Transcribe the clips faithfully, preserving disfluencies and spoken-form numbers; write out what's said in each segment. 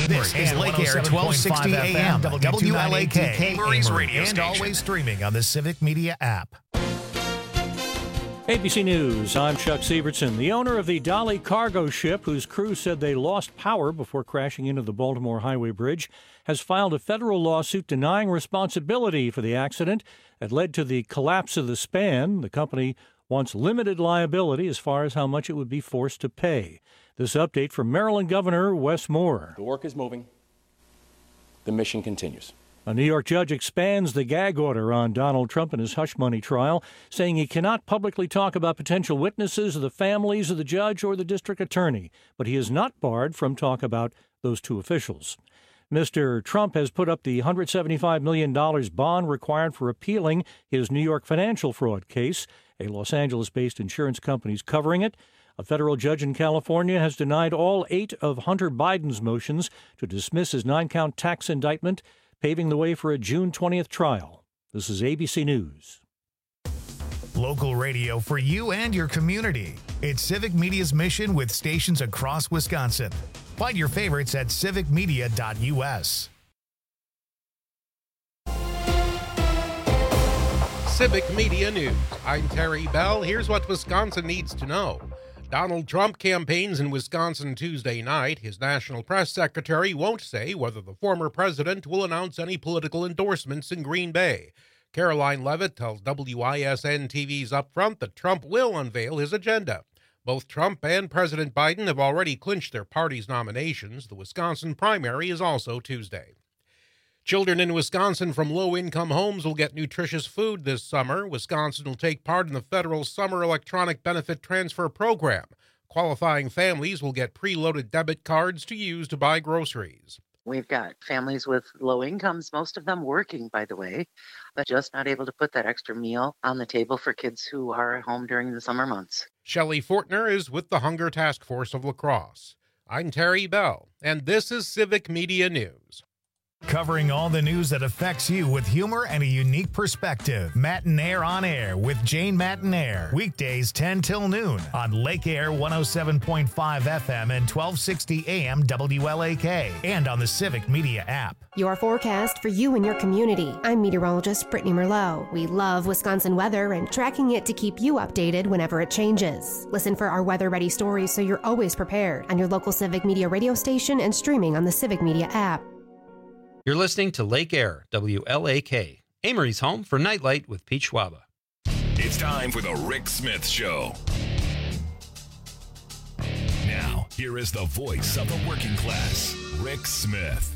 This is Lake Air, twelve sixty A M, W L A K, Murray's radio station. And always streaming on the Civic Media app. A B C News, I'm Chuck Sievertson. The owner of the Dolly cargo ship, whose crew said they lost power before crashing into the Baltimore Highway Bridge, has filed a federal lawsuit denying responsibility for the accident that led to the collapse of the span. The company wants limited liability as far as how much it would be forced to pay. This update from Maryland Governor Wes Moore. The work is moving. The mission continues. A New York judge expands the gag order on Donald Trump in his hush money trial, saying he cannot publicly talk about potential witnesses or the families of the judge or the district attorney, but he is not barred from talk about those two officials. Mister Trump has put up the one hundred seventy-five million dollars bond required for appealing his New York financial fraud case. A Los Angeles-based insurance company is covering it. A federal judge in California has denied all eight of Hunter Biden's motions to dismiss his nine-count tax indictment, paving the way for a June twentieth trial. This is A B C News. Local radio for you and your community. It's Civic Media's mission with stations across Wisconsin. Find your favorites at civic media dot U S. Civic Media News. I'm Terry Bell. Here's what Wisconsin needs to know. Donald Trump campaigns in Wisconsin Tuesday night. His national press secretary won't say whether the former president will announce any political endorsements in Green Bay. Caroline Levitt tells W I S N T V's Upfront that Trump will unveil his agenda. Both Trump and President Biden have already clinched their party's nominations. The Wisconsin primary is also Tuesday. Children in Wisconsin from low-income homes will get nutritious food this summer. Wisconsin will take part in the federal Summer Electronic Benefit Transfer Program. Qualifying families will get preloaded debit cards to use to buy groceries. We've got families with low incomes, most of them working, by the way, but just not able to put that extra meal on the table for kids who are at home during the summer months. Shelley Fortner is with the Hunger Task Force of La Crosse. I'm Terry Bell, and this is Civic Media News. Covering all the news that affects you with humor and a unique perspective. Matinaire on Air with Jane Matinaire. Weekdays ten till noon on Lake Air one oh seven point five F M and twelve sixty A M W L A K and on the Civic Media app. Your forecast for you and your community. I'm meteorologist Brittany Merlot. We love Wisconsin weather and tracking it to keep you updated whenever it changes. Listen for our weather-ready stories so you're always prepared on your local Civic Media radio station and streaming on the Civic Media app. You're listening to Lake Air, W L A K, Amory's home for Nightlight with Pete Schwaba. It's time for the Rick Smith Show. Now, here is the voice of the working class, Rick Smith.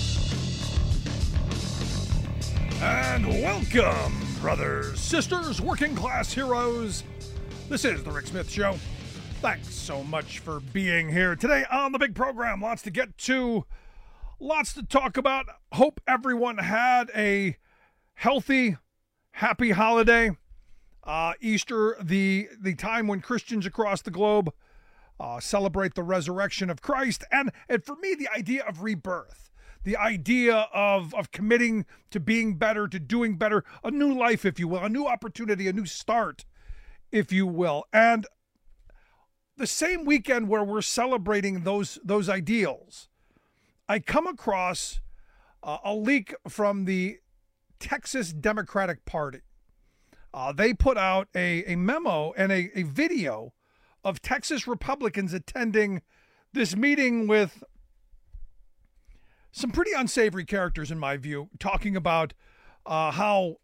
And welcome, brothers, sisters, working class heroes. This is the Rick Smith Show. Thanks so much for being here today on the big program. Lots to get to. Lots to talk about. Hope everyone had a healthy, happy holiday. Uh, Easter, the, the time when Christians across the globe uh, celebrate the resurrection of Christ. And, and for me, the idea of rebirth, the idea of, of committing to being better, to doing better, a new life, if you will, a new opportunity, a new start, if you will. And the same weekend where we're celebrating those, those ideals, I come across uh, a leak from the Texas Democratic Party. Uh, they put out a, a memo and a, a video of Texas Republicans attending this meeting with some pretty unsavory characters, in my view, talking about uh, how,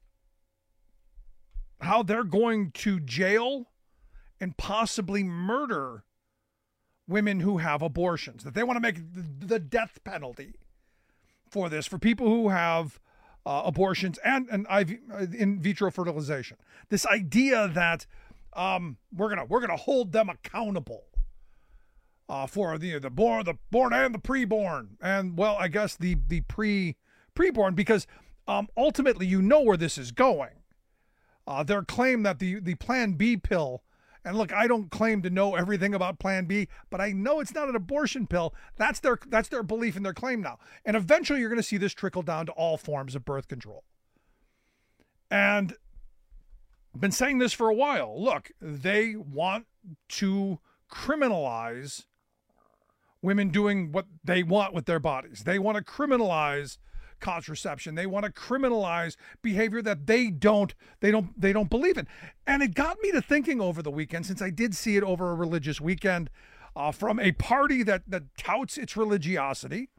how they're going to jail and possibly murder women who have abortions, that they want to make the death penalty for this, for people who have uh, abortions and, and in vitro fertilization. This idea that um, we're gonna we're gonna hold them accountable uh, for the the born the born and the preborn, and well, I guess the the pre preborn, because um, ultimately you know where this is going. Uh, their claim that the the Plan B pill. And look, I don't claim to know everything about Plan B, but I know it's not an abortion pill. That's their that's their belief and their claim now. And eventually you're going to see this trickle down to all forms of birth control. And I've been saying this for a while. Look, they want to criminalize women doing what they want with their bodies. They want to criminalize contraception. They want to criminalize behavior that they don't they don't they don't believe in. And it got me to thinking over the weekend, since I did see it over a religious weekend, uh, from a party that that touts its religiosity.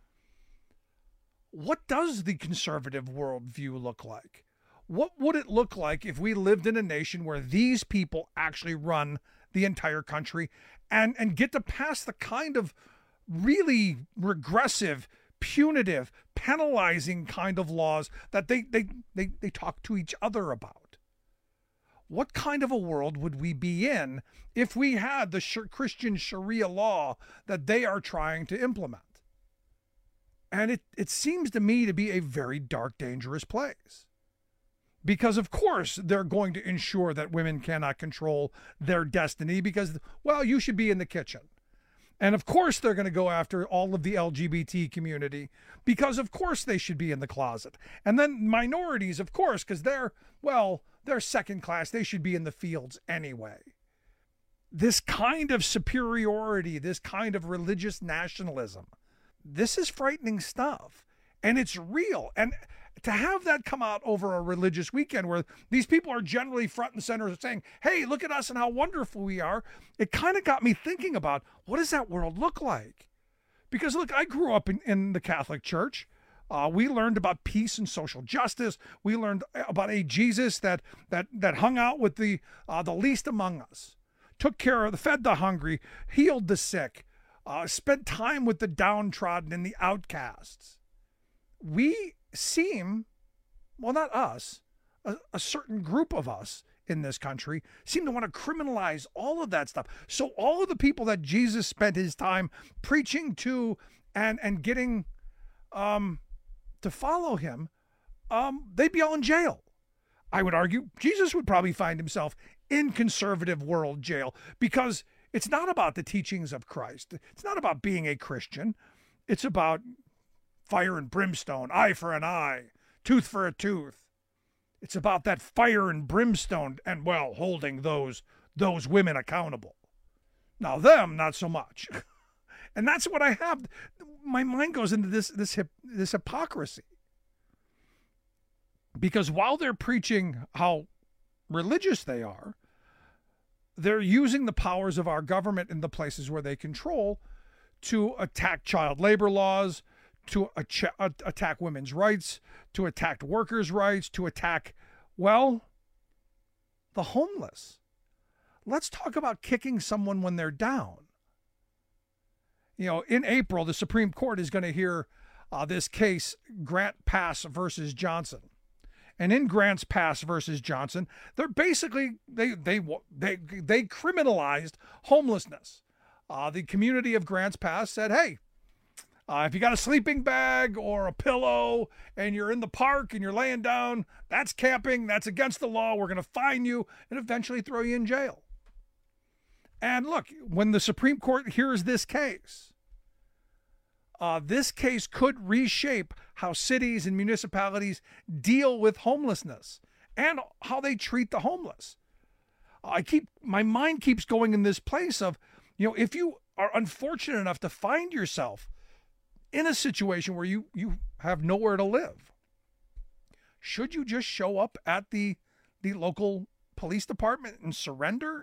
What does the conservative worldview look like? What would it look like if we lived in a nation where these people actually run the entire country and, and get to pass the kind of really regressive, punitive, penalizing kind of laws that they, they, they, they talk to each other about? What kind of a world would we be in if we had the Christian Sharia law that they are trying to implement? And it, it seems to me to be a very dark, dangerous place. Because, of course, they're going to ensure that women cannot control their destiny because, well, you should be in the kitchen. And, of course, they're going to go after all of the L G B T community because, of course, they should be in the closet. And then minorities, of course, because they're, well, they're second class. They should be in the fields anyway. This kind of superiority, this kind of religious nationalism, this is frightening stuff. And it's real. And to have that come out over a religious weekend where these people are generally front and center saying, hey, look at us and how wonderful we are, it kind of got me thinking about, what does that world look like? Because, look, I grew up in, in the Catholic Church. Uh, we learned about peace and social justice. We learned about a Jesus that that that hung out with the uh, the least among us, took care of, fed the hungry, healed the sick, uh, spent time with the downtrodden and the outcasts. We seem, well, not us, a, a certain group of us in this country seem to want to criminalize all of that stuff. So all of the people that Jesus spent his time preaching to and and getting um, to follow him, um, they'd be all in jail. I would argue Jesus would probably find himself in conservative world jail because it's not about the teachings of Christ. It's not about being a Christian. It's about fire and brimstone, eye for an eye, tooth for a tooth. It's about that fire and brimstone and, well, holding those those women accountable. Now them, not so much. And that's what I have. My mind goes into this this hip, this hypocrisy. Because while they're preaching how religious they are, they're using the powers of our government in the places where they control to attack child labor laws, to attack women's rights, to attack workers' rights, to attack, well, the homeless. Let's talk about kicking someone when they're down. You know, in April, the Supreme Court is going to hear uh, this case, Grant Pass versus Johnson. And in Grants Pass versus Johnson, they're basically, they they they they criminalized homelessness. Uh, the community of Grants Pass said, hey, Uh, if you got a sleeping bag or a pillow and you're in the park and you're laying down, that's camping. That's against the law. We're going to fine you and eventually throw you in jail. And look, when the Supreme Court hears this case, uh, this case could reshape how cities and municipalities deal with homelessness and how they treat the homeless. I keep, my mind keeps going in this place of, you know, if you are unfortunate enough to find yourself in a situation where you, you have nowhere to live, should you just show up at the the local police department and surrender?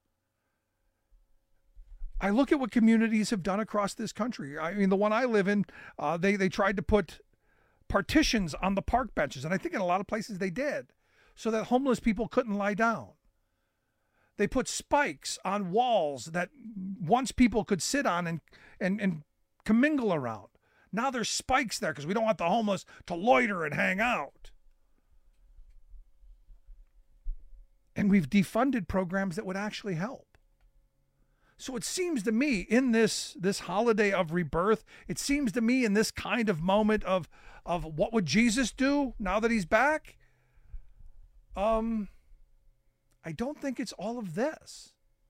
I look at what communities have done across this country. I mean, the one I live in, uh, they, they tried to put partitions on the park benches, and I think in a lot of places they did, so that homeless people couldn't lie down. They put spikes on walls that once people could sit on and and, and commingle around. Now there's spikes there because we don't want the homeless to loiter and hang out. And we've defunded programs that would actually help. So it seems to me in this, this holiday of rebirth, it seems to me in this kind of moment of, of what would Jesus do now that he's back? Um, I don't think it's all of this.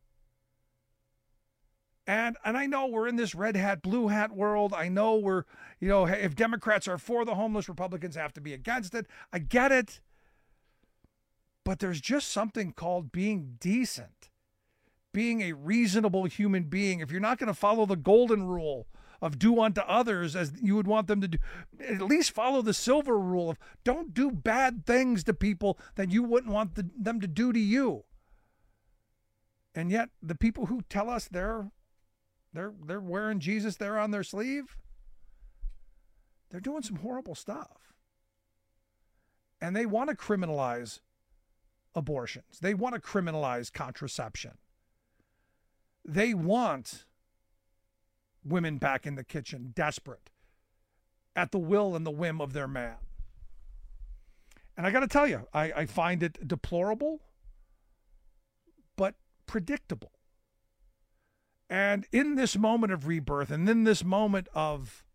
And and I know we're in this red hat, blue hat world. I know we're, you know, if Democrats are for the homeless, Republicans have to be against it. I get it. But there's just something called being decent, being a reasonable human being. If you're not going to follow the golden rule of do unto others as you would want them to do. At least follow the silver rule of don't do bad things to people that you wouldn't want the, them to do to you. And yet the people who tell us they're they're they're wearing Jesus there on their sleeve, they're doing some horrible stuff. And they want to criminalize abortions. They want to criminalize contraception. They want women back in the kitchen, desperate, at the will and the whim of their man. And I got to tell you, I, I find it deplorable, but predictable. And in this moment of rebirth, and in this moment of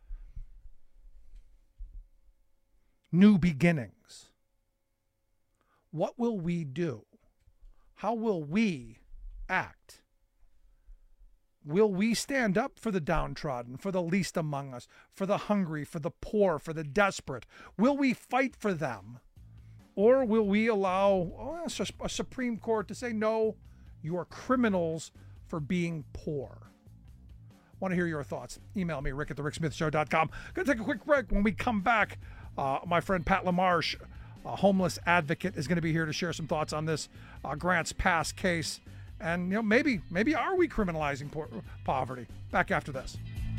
new beginnings, what will we do? How will we act? Will we stand up for the downtrodden, for the least among us, for the hungry, for the poor, for the desperate? Will we fight for them? Or will we allow oh, a Supreme Court to say, no, you are criminals for being poor? I want to hear your thoughts. Email me, rick at the rick smith show dot com. Going to take a quick break. When we come back, uh, my friend Pat LaMarche, a homeless advocate, is going to be here to share some thoughts on this uh, Grants Pass case. And, you know, maybe, maybe are we criminalizing po- poverty? Back after this.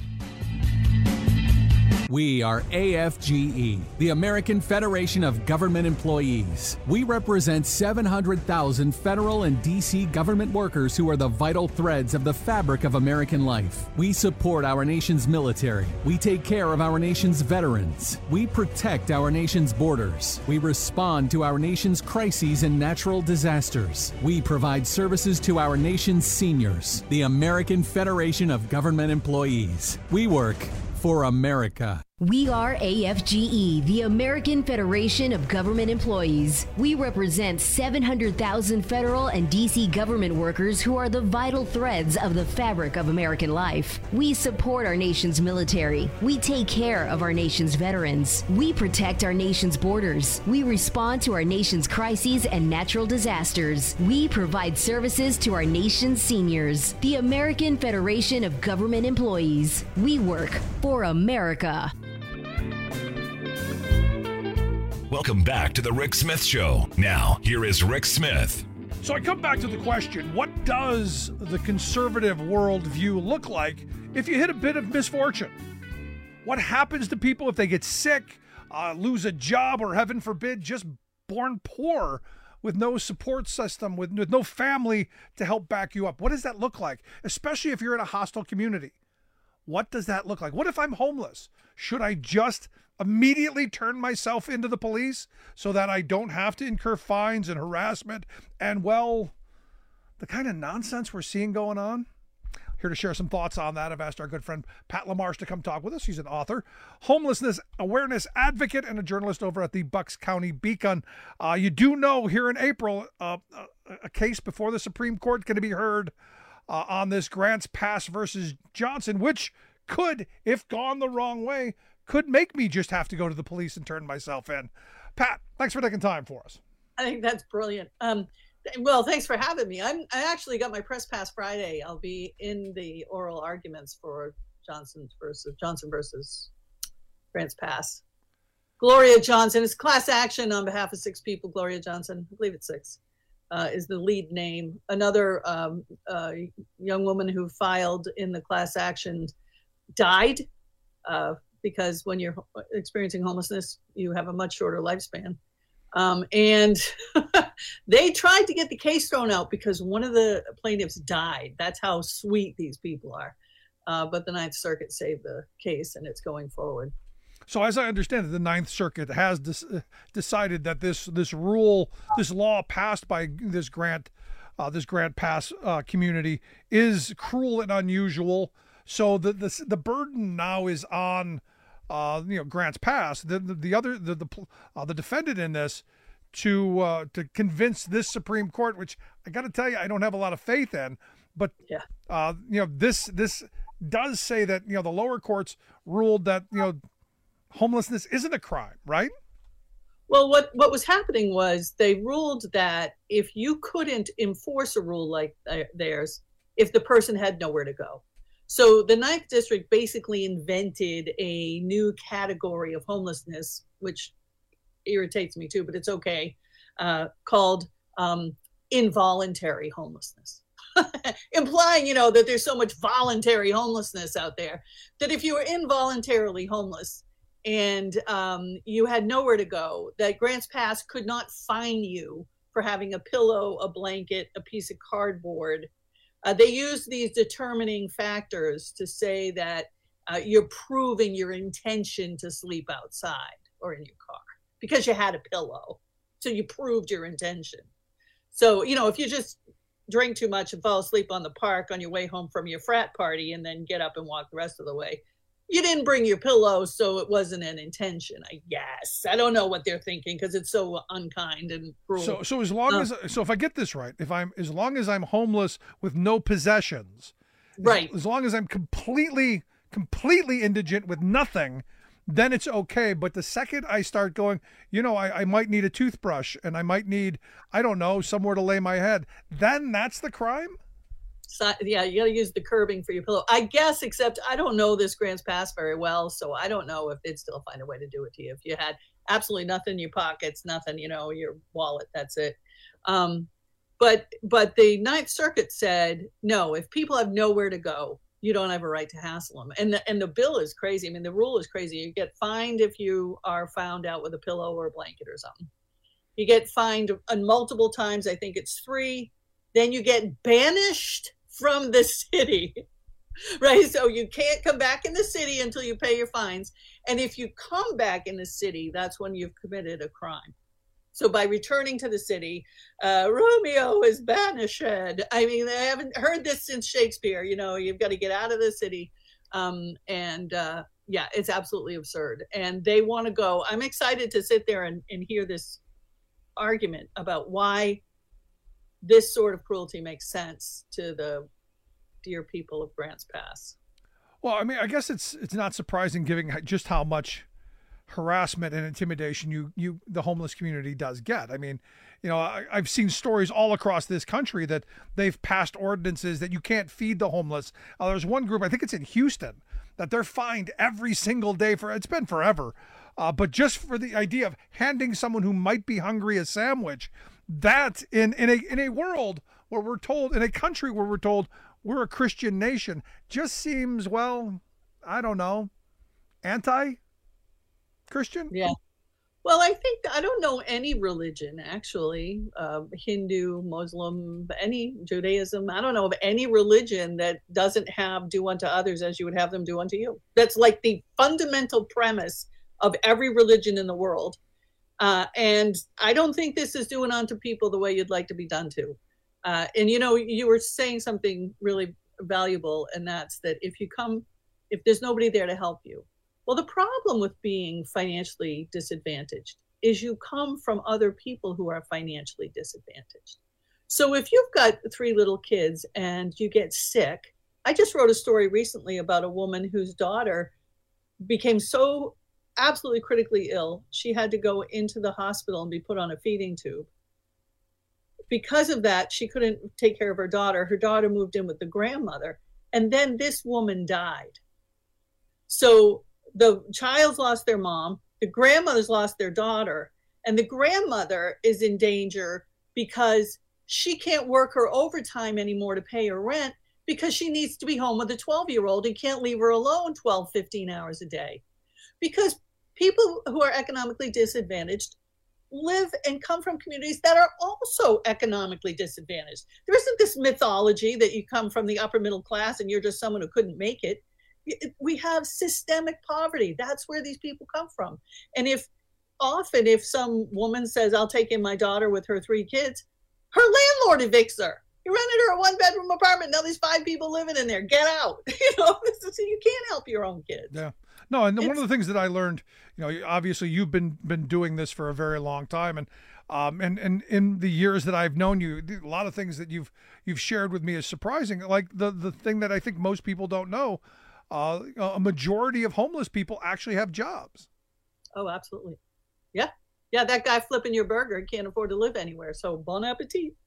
We are A F G E, the American Federation of Government Employees. We represent seven hundred thousand federal and D C government workers who are the vital threads of the fabric of American life. We support our nation's military. We take care of our nation's veterans. We protect our nation's borders. We respond to our nation's crises and natural disasters. We provide services to our nation's seniors. The American Federation of Government Employees. We work for America. We are A F G E, the American Federation of Government Employees. We represent seven hundred thousand federal and D C government workers who are the vital threads of the fabric of American life. We support our nation's military. We take care of our nation's veterans. We protect our nation's borders. We respond to our nation's crises and natural disasters. We provide services to our nation's seniors. The American Federation of Government Employees. We work for America. Welcome back to the Rick Smith Show. Now, here is Rick Smith. So I come back to the question, what does the conservative worldview look like if you hit a bit of misfortune? What happens to people if they get sick, uh, lose a job, or heaven forbid, just born poor with no support system, with, with no family to help back you up? What does that look like, especially if you're in a hostile community? What does that look like? What if I'm homeless? Should I just immediately turn myself into the police so that I don't have to incur fines and harassment and, well, the kind of nonsense we're seeing going on? Here to share some thoughts on that, I've asked our good friend Pat LaMarche to come talk with us. He's an author, homelessness awareness advocate, and a journalist over at the Bucks County Beacon. Uh, you do know here in April, uh, a, a case before the Supreme Court is going to be heard uh, on this Grants Pass versus Johnson, which could, if gone the wrong way, could make me just have to go to the police and turn myself in. Pat, thanks for taking time for us. I think that's brilliant. Um, well, thanks for having me. I'm, I actually got my press pass Friday. I'll be in the oral arguments for Johnson versus Johnson versus Grants Pass. Gloria Johnson, it's class action on behalf of six people. Gloria Johnson, I believe it's six, uh, is the lead name. Another um, uh, young woman who filed in the class action died. Uh, because when you're experiencing homelessness, you have a much shorter lifespan. Um, and they tried to get the case thrown out because one of the plaintiffs died. That's how sweet these people are. Uh, but the Ninth Circuit saved the case, and it's going forward. So as I understand it, the Ninth Circuit has dis- decided that this this rule, this law passed by this grant, uh, this Grant Pass uh, community is cruel and unusual. So the the, the burden now is on Uh, you know, Grants Pass, the the, the other the the uh, the defendant in this, to uh, to convince this Supreme Court, which I got to tell you, I don't have a lot of faith in. But yeah, uh, you know, this this does say that you know the lower courts ruled that you know homelessness isn't a crime, right? Well, what what was happening was they ruled that if you couldn't enforce a rule like theirs, if the person had nowhere to go. So the ninth District basically invented a new category of homelessness, which irritates me too, but it's okay, uh, called um, involuntary homelessness. Implying, you know, that there's so much voluntary homelessness out there that if you were involuntarily homeless and um, you had nowhere to go, that Grants Pass could not fine you for having a pillow, a blanket, a piece of cardboard. Uh, they use these determining factors to say that uh, you're proving your intention to sleep outside or in your car because you had a pillow. So you proved your intention. So, you know, if you just drink too much and fall asleep on the park on your way home from your frat party and then get up and walk the rest of the way, you didn't bring your pillow, so it wasn't an intention, I guess. I don't know what they're thinking because it's so unkind and cruel. So, so as long uh, as, so if I get this right, if I'm, as long as I'm homeless with no possessions, right? As, as long as I'm completely, completely indigent with nothing, then it's okay. But the second I start going, you know, I, I might need a toothbrush and I might need, I don't know, somewhere to lay my head, then that's the crime? So, yeah, you got to use the curbing for your pillow, I guess, except I don't know this Grants Pass very well, so I don't know if they'd still find a way to do it to you. If you had absolutely nothing in your pockets, nothing, you know, your wallet, that's it. Um, but but the Ninth Circuit said, no, if people have nowhere to go, you don't have a right to hassle them. And the, and the bill is crazy. I mean, the rule is crazy. You get fined if you are found out with a pillow or a blanket or something. You get fined uh, multiple times. I think it's three. Then you get banished from the city, right? So you can't come back in the city until you pay your fines. And if you come back in the city, that's when you've committed a crime. So by returning to the city, uh, Romeo is banished. I mean, I haven't heard this since Shakespeare. You know, you've got to get out of the city. Um, and uh, yeah, it's absolutely absurd. And they want to go. I'm excited to sit there and, and hear this argument about why this sort of cruelty makes sense to the dear people of Grants Pass. Well, I mean, I guess it's it's not surprising given just how much harassment and intimidation you you the homeless community does get. I mean, you know, I, I've seen stories all across this country that they've passed ordinances that you can't feed the homeless. Uh, there's one group, I think it's in Houston, that they're fined every single day for, it's been forever, uh, but just for the idea of handing someone who might be hungry a sandwich. That in in a in a world where we're told, in a country where we're told we're a Christian nation, just seems, well, I don't know, anti-Christian? Yeah. Well, I think, I don't know any religion, actually, uh, Hindu, Muslim, any Judaism. I don't know of any religion that doesn't have do unto others as you would have them do unto you. That's like the fundamental premise of every religion in the world. Uh, and I don't think this is doing unto people the way you'd like to be done to. Uh, and, you know, you were saying something really valuable, and that's that if you come, if there's nobody there to help you. Well, the problem with being financially disadvantaged is you come from other people who are financially disadvantaged. So if you've got three little kids and you get sick, I just wrote a story recently about a woman whose daughter became so absolutely critically ill, she had to go into the hospital and be put on a feeding tube. Because of that, she couldn't take care of her daughter. Her daughter moved in with the grandmother, and then this woman died. So the child's lost their mom, the grandmother's lost their daughter, and the grandmother is in danger because she can't work her overtime anymore to pay her rent because she needs to be home with a twelve-year-old and can't leave her alone twelve, fifteen hours a day. Because people who are economically disadvantaged live and come from communities that are also economically disadvantaged. There isn't this mythology that you come from the upper middle class and you're just someone who couldn't make it. We have systemic poverty. That's where these people come from. And if often if some woman says, I'll take in my daughter with her three kids, her landlord evicts her. You rented her a one bedroom apartment. Now there's five people living in there. Get out. You know, this is, you can't help your own kids. Yeah. No, and it's, one of the things that I learned, you know, obviously you've been been doing this for a very long time, and um, and and in the years that I've known you, a lot of things that you've you've shared with me is surprising. Like the the thing that I think most people don't know, uh, a majority of homeless people actually have jobs. Oh, absolutely. Yeah, yeah. That guy flipping your burger can't afford to live anywhere, so bon appetit.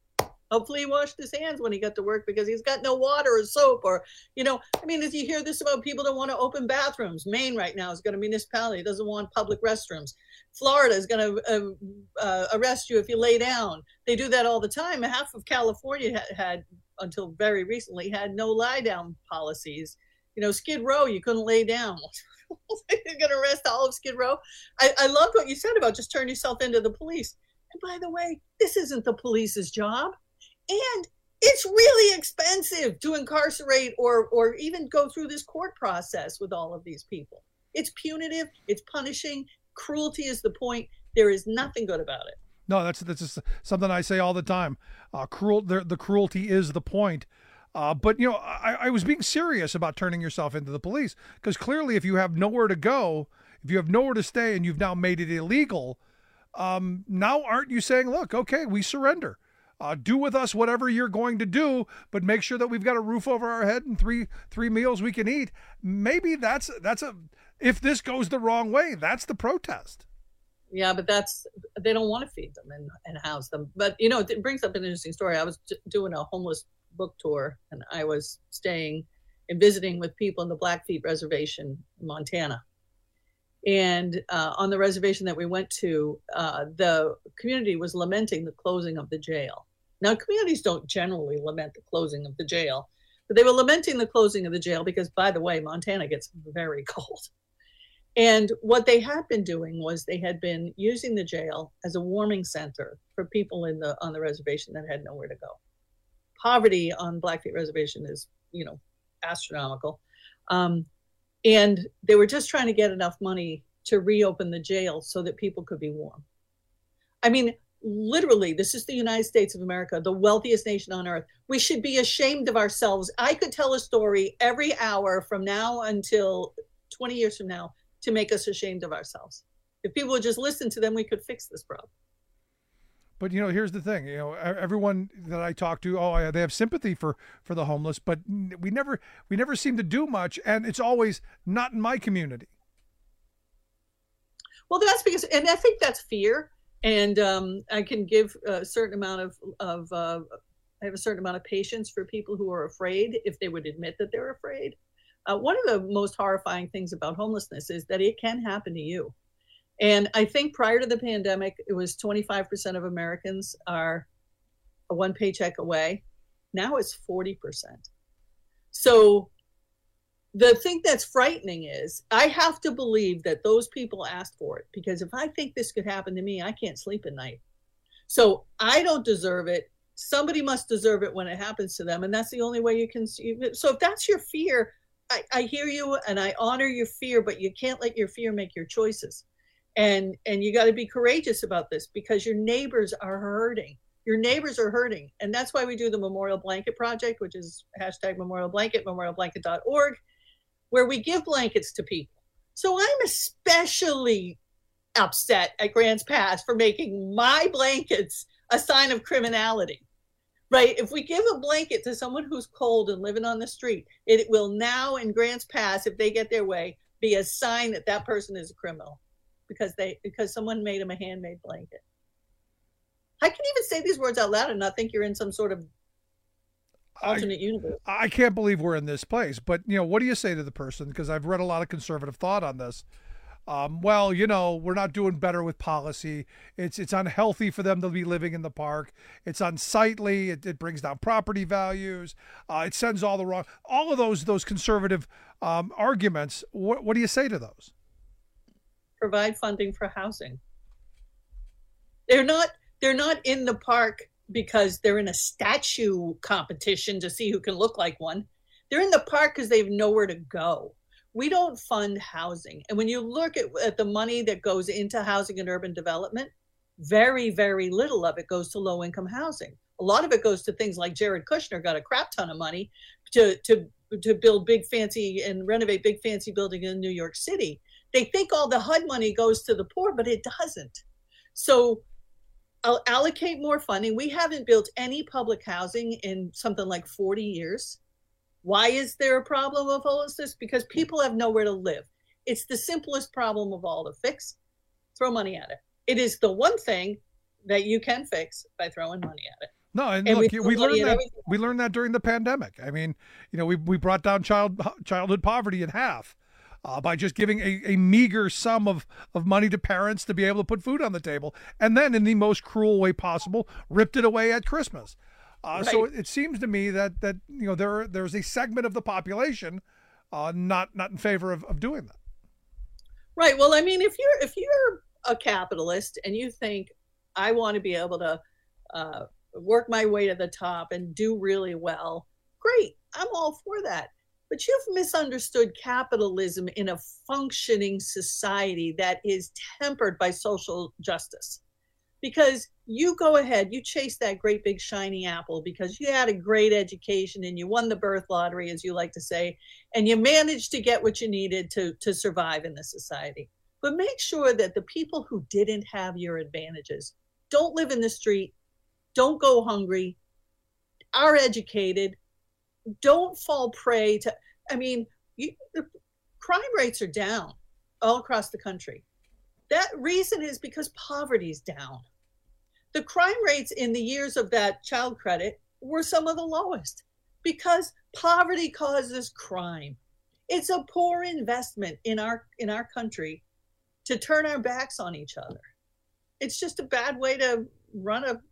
Hopefully he washed his hands when he got to work because he's got no water or soap or, you know, I mean, as you hear this about people don't want to open bathrooms. Maine right now has got a municipality that doesn't want public restrooms. Florida is going to uh, uh, arrest you if you lay down. They do that all the time. Half of California had, had until very recently, had no lie down policies. You know, Skid Row, you couldn't lay down. You're going to arrest all of Skid Row. I, I loved what you said about just turn yourself into the police. And by the way, this isn't the police's job. And it's really expensive to incarcerate or or even go through this court process with all of these people. It's punitive. It's punishing. Cruelty is the point. There is nothing good about it. No, that's that's just something I say all the time. Uh, cruel, the, the cruelty is the point. Uh, but, you know, I, I was being serious about turning yourself into the police because clearly if you have nowhere to go, if you have nowhere to stay and you've now made it illegal, um, now aren't you saying, look, okay, we surrender. Uh, do with us whatever you're going to do, but make sure that we've got a roof over our head and three three meals we can eat. Maybe that's that's a if this goes the wrong way, that's the protest. Yeah, but that's they don't want to feed them and, and house them. But you know, it brings up an interesting story. I was doing a homeless book tour, and I was staying and visiting with people in the Blackfeet Reservation in Montana. And uh, on the reservation that we went to, uh, the community was lamenting the closing of the jail. Now, communities don't generally lament the closing of the jail, but they were lamenting the closing of the jail because, by the way, Montana gets very cold. And what they had been doing was they had been using the jail as a warming center for people in the on the reservation that had nowhere to go. Poverty on Blackfeet Reservation is, you know, astronomical. Um, And they were just trying to get enough money to reopen the jail so that people could be warm. I mean, literally, this is the United States of America, the wealthiest nation on earth. We should be ashamed of ourselves. I could tell a story every hour from now until twenty years from now to make us ashamed of ourselves. If people would just listen to them, we could fix this problem. But, you know, here's the thing, you know, everyone that I talk to, oh, they have sympathy for, for the homeless, but we never, we never seem to do much. And it's always not in my community. Well, that's because, and I think that's fear. And um, I can give a certain amount of, of uh, I have a certain amount of patience for people who are afraid if they would admit that they're afraid. Uh, one of the most horrifying things about homelessness is that it can happen to you. And I think prior to the pandemic, it was twenty-five percent of Americans are a one paycheck away. Now it's forty percent. So the thing that's frightening is I have to believe that those people asked for it, because if I think this could happen to me, I can't sleep at night. So I don't deserve it. Somebody must deserve it when it happens to them. And that's the only way you can see it. So if that's your fear, I, I hear you and I honor your fear, but you can't let your fear make your choices. And and you got to be courageous about this because your neighbors are hurting. Your neighbors are hurting. And that's why we do the Memorial Blanket Project, which is hashtag Memorial Blanket, memorial blanket dot org, where we give blankets to people. So I'm especially upset at Grants Pass for making my blankets a sign of criminality, right? If we give a blanket to someone who's cold and living on the street, it will now in Grants Pass, if they get their way, be a sign that that person is a criminal. Because they because someone made him a handmade blanket. I can even say these words out loud and not think you're in some sort of alternate I, universe. I can't believe we're in this place. But, you know, what do you say to the person? Because I've read a lot of conservative thought on this. Um, well, you know, we're not doing better with policy. It's it's unhealthy for them to be living in the park. It's unsightly. It, it brings down property values. Uh, it sends all the wrong, all of those those conservative um, arguments. What, what do you say to those? Provide funding for housing. They're not they're not in the park because they're in a statue competition to see who can look like one. They're in the park because they have nowhere to go. We don't fund housing. And when you look at, at the money that goes into housing and urban development, very, very little of it goes to low-income housing. A lot of it goes to things like Jared Kushner got a crap ton of money to, to, to build big fancy and renovate big fancy buildings in New York City. They think all the H U D money goes to the poor, but it doesn't. So I'll allocate more funding. We haven't built any public housing in something like forty years. Why is there a problem of homelessness? Because people have nowhere to live. It's the simplest problem of all to fix. Throw money at it. It is the one thing that you can fix by throwing money at it. No, and, and look, we, we learned that everything. we learned that during the pandemic. I mean, you know, we we brought down child childhood poverty in half uh, by just giving a, a meager sum of, of money to parents to be able to put food on the table, and then in the most cruel way possible, ripped it away at Christmas. Uh, right. So it, it seems to me that that you know there there's a segment of the population uh, not not in favor of, of doing that. Right. Well, I mean, if you're if you're a capitalist and you think I want to be able to uh, work my way to the top and do really well, great. I'm all for that. But you've misunderstood capitalism in a functioning society that is tempered by social justice. Because you go ahead, you chase that great big shiny apple because you had a great education and you won the birth lottery, as you like to say, and you managed to get what you needed to, to survive in this society. But make sure that the people who didn't have your advantages don't live in the street, don't go hungry, are educated, don't fall prey to, I mean, you, the crime rates are down all across the country. That reason is because poverty is down. The crime rates in the years of that child credit were some of the lowest because poverty causes crime. It's a poor investment in our in our country to turn our backs on each other. It's just a bad way to run a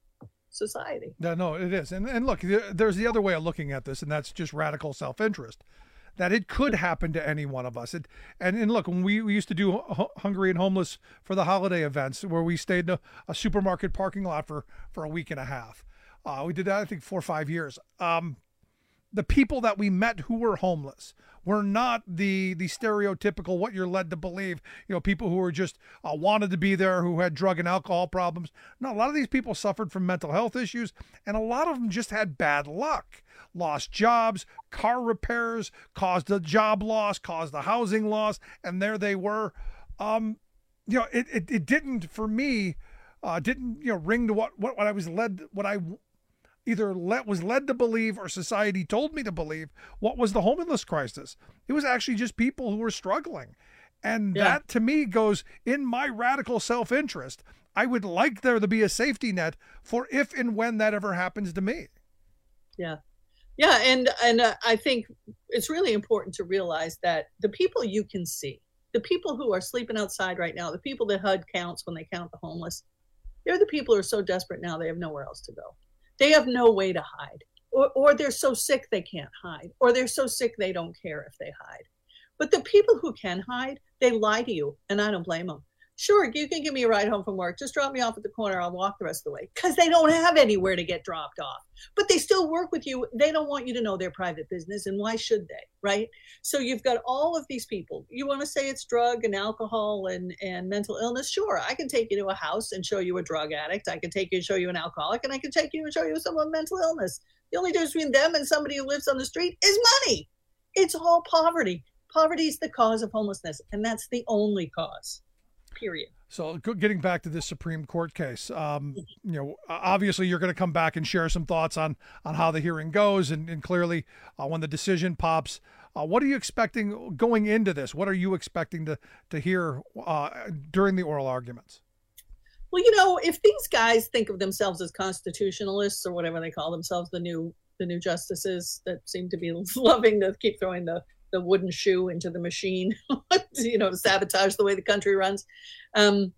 society. No, no, it is. And and look, there's the other way of looking at this, and that's just radical self-interest. That it could happen to any one of us. It, and, and look, when we, we used to do Hungry and Homeless for the holiday events where we stayed in a, a supermarket parking lot for, for a week and a half. Uh, we did that, I think, four or five years. Um, the people that we met who were homeless were not the the stereotypical, what you're led to believe, you know, people who were just uh, wanted to be there, who had drug and alcohol problems. No, a lot of these people suffered from mental health issues, and a lot of them just had bad luck. Lost jobs, car repairs, caused a job loss, caused a housing loss, and there they were. Um, you know, it, it, it didn't, for me, uh, didn't, you know, ring to what, what, what I was led, what I either let, was led to believe or society told me to believe, what was the homeless crisis. It was actually just people who were struggling. And yeah. that, to me, goes in my radical self-interest. I would like there to be a safety net for if and when that ever happens to me. Yeah. Yeah, and and uh, I think it's really important to realize that the people you can see, the people who are sleeping outside right now, the people that H U D counts when they count the homeless, they're the people who are so desperate now they have nowhere else to go. They have no way to hide, or or they're so sick they can't hide, or they're so sick they don't care if they hide. But the people who can hide, they lie to you, and I don't blame them. Sure, you can give me a ride home from work. Just drop me off at the corner. I'll walk the rest of the way. Because they don't have anywhere to get dropped off. But they still work with you. They don't want you to know their private business. And why should they, right? So you've got all of these people. You want to say it's drug and alcohol and, and mental illness? Sure, I can take you to a house and show you a drug addict. I can take you and show you an alcoholic. And I can take you and show you someone with mental illness. The only difference between them and somebody who lives on the street is money. It's all poverty. Poverty is the cause of homelessness. And that's the only cause, period. So getting back to this Supreme Court case, um, you know, obviously you're going to come back and share some thoughts on on how the hearing goes, and, and clearly uh, when the decision pops, uh, what are you expecting going into this? What are you expecting to to hear uh, during the oral arguments? Well, you know, if these guys think of themselves as constitutionalists or whatever they call themselves, the new the new justices that seem to be loving to keep throwing the the wooden shoe into the machine, you know, to sabotage the way the country runs. Um,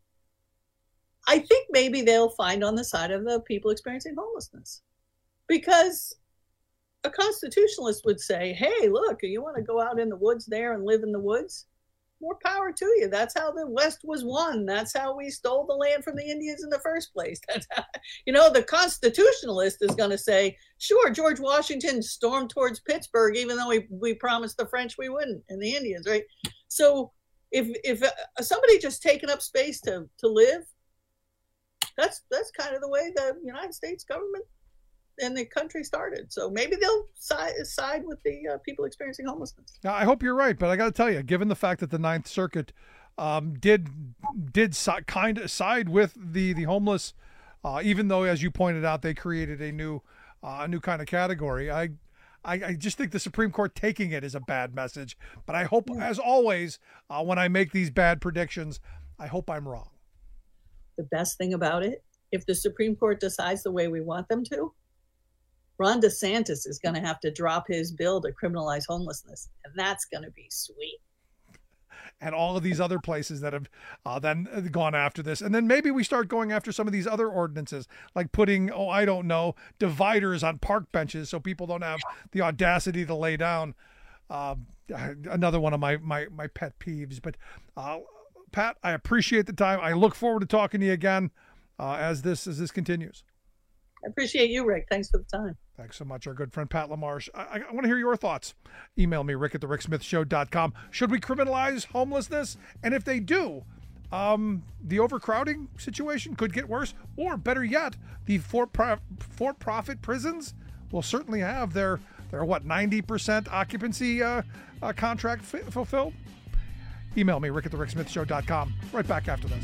I think maybe they'll find on the side of the people experiencing homelessness, because a constitutionalist would say, hey, look, you want to go out in the woods there and live in the woods? More power to you. That's how the West was won. That's how we stole the land from the Indians in the first place. That's how, you know, the constitutionalist is going to say, sure, George Washington stormed towards Pittsburgh, even though we, we promised the French we wouldn't, and the Indians, right? So if if uh, somebody just taking up space to to live, that's that's kind of the way the United States government and the country started. So maybe they'll side, side with the uh, people experiencing homelessness. Now, I hope you're right, but I got to tell you, given the fact that the Ninth Circuit um, did did si- kind of side with the the homeless, uh, even though, as you pointed out, they created a new uh, a new kind of category. I, I I just think the Supreme Court taking it is a bad message. But I hope, as always, uh, when I make these bad predictions, I hope I'm wrong. The best thing about it if the Supreme Court decides the way we want them to, Ron DeSantis is going to have to drop his bill to criminalize homelessness, and that's going to be sweet. And all of these other places that have uh, then gone after this. And then maybe we start going after some of these other ordinances, like putting, oh, I don't know, dividers on park benches so people don't have the audacity to lay down. Uh, another one of my, my, my pet peeves. But uh, Pat, I appreciate the time. I look forward to talking to you again uh, as this as this continues. I appreciate you, Rick. Thanks for the time. Thanks so much, our good friend Pat LaMarche. I, I, I want to hear your thoughts. Email me, rick at the rick smith show dot com. Should we criminalize homelessness? And if they do, um, the overcrowding situation could get worse. Or better yet, the for-profit prisons will certainly have their, their what, ninety percent occupancy uh, uh, contract f- fulfilled? Email me, rick at the rick smith show dot com. Right back after this.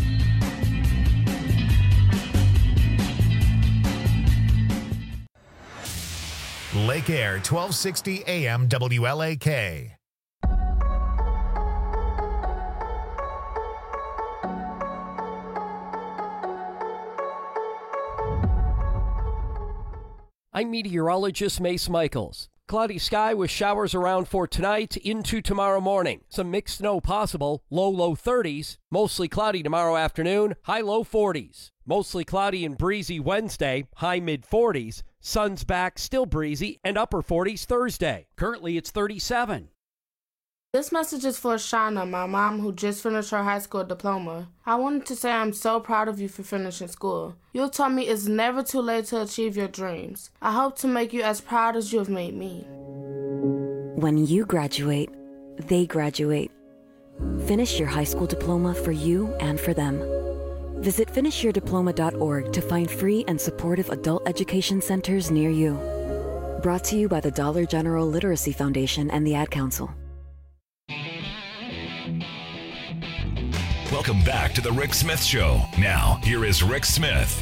Lake Air, twelve sixty A M W L A K. I'm meteorologist Mace Michaels. Cloudy sky with showers around for tonight into tomorrow morning. Some mixed snow possible, low, low thirties. Mostly cloudy tomorrow afternoon, high, low forties. Mostly cloudy and breezy Wednesday, high, mid forties. Sun's back, still breezy, and upper forties Thursday. Currently, it's thirty-seven. This message is for Shauna, my mom, who just finished her high school diploma. I wanted to say I'm so proud of you for finishing school. You taught me it's never too late to achieve your dreams. I hope to make you as proud as you have made me. When you graduate, they graduate. Finish your high school diploma for you and for them. Visit finish your diploma dot org to find free and supportive adult education centers near you. Brought to you by the Dollar General Literacy Foundation and the Ad Council. Welcome back to the Rick Smith Show. Now, here is Rick Smith.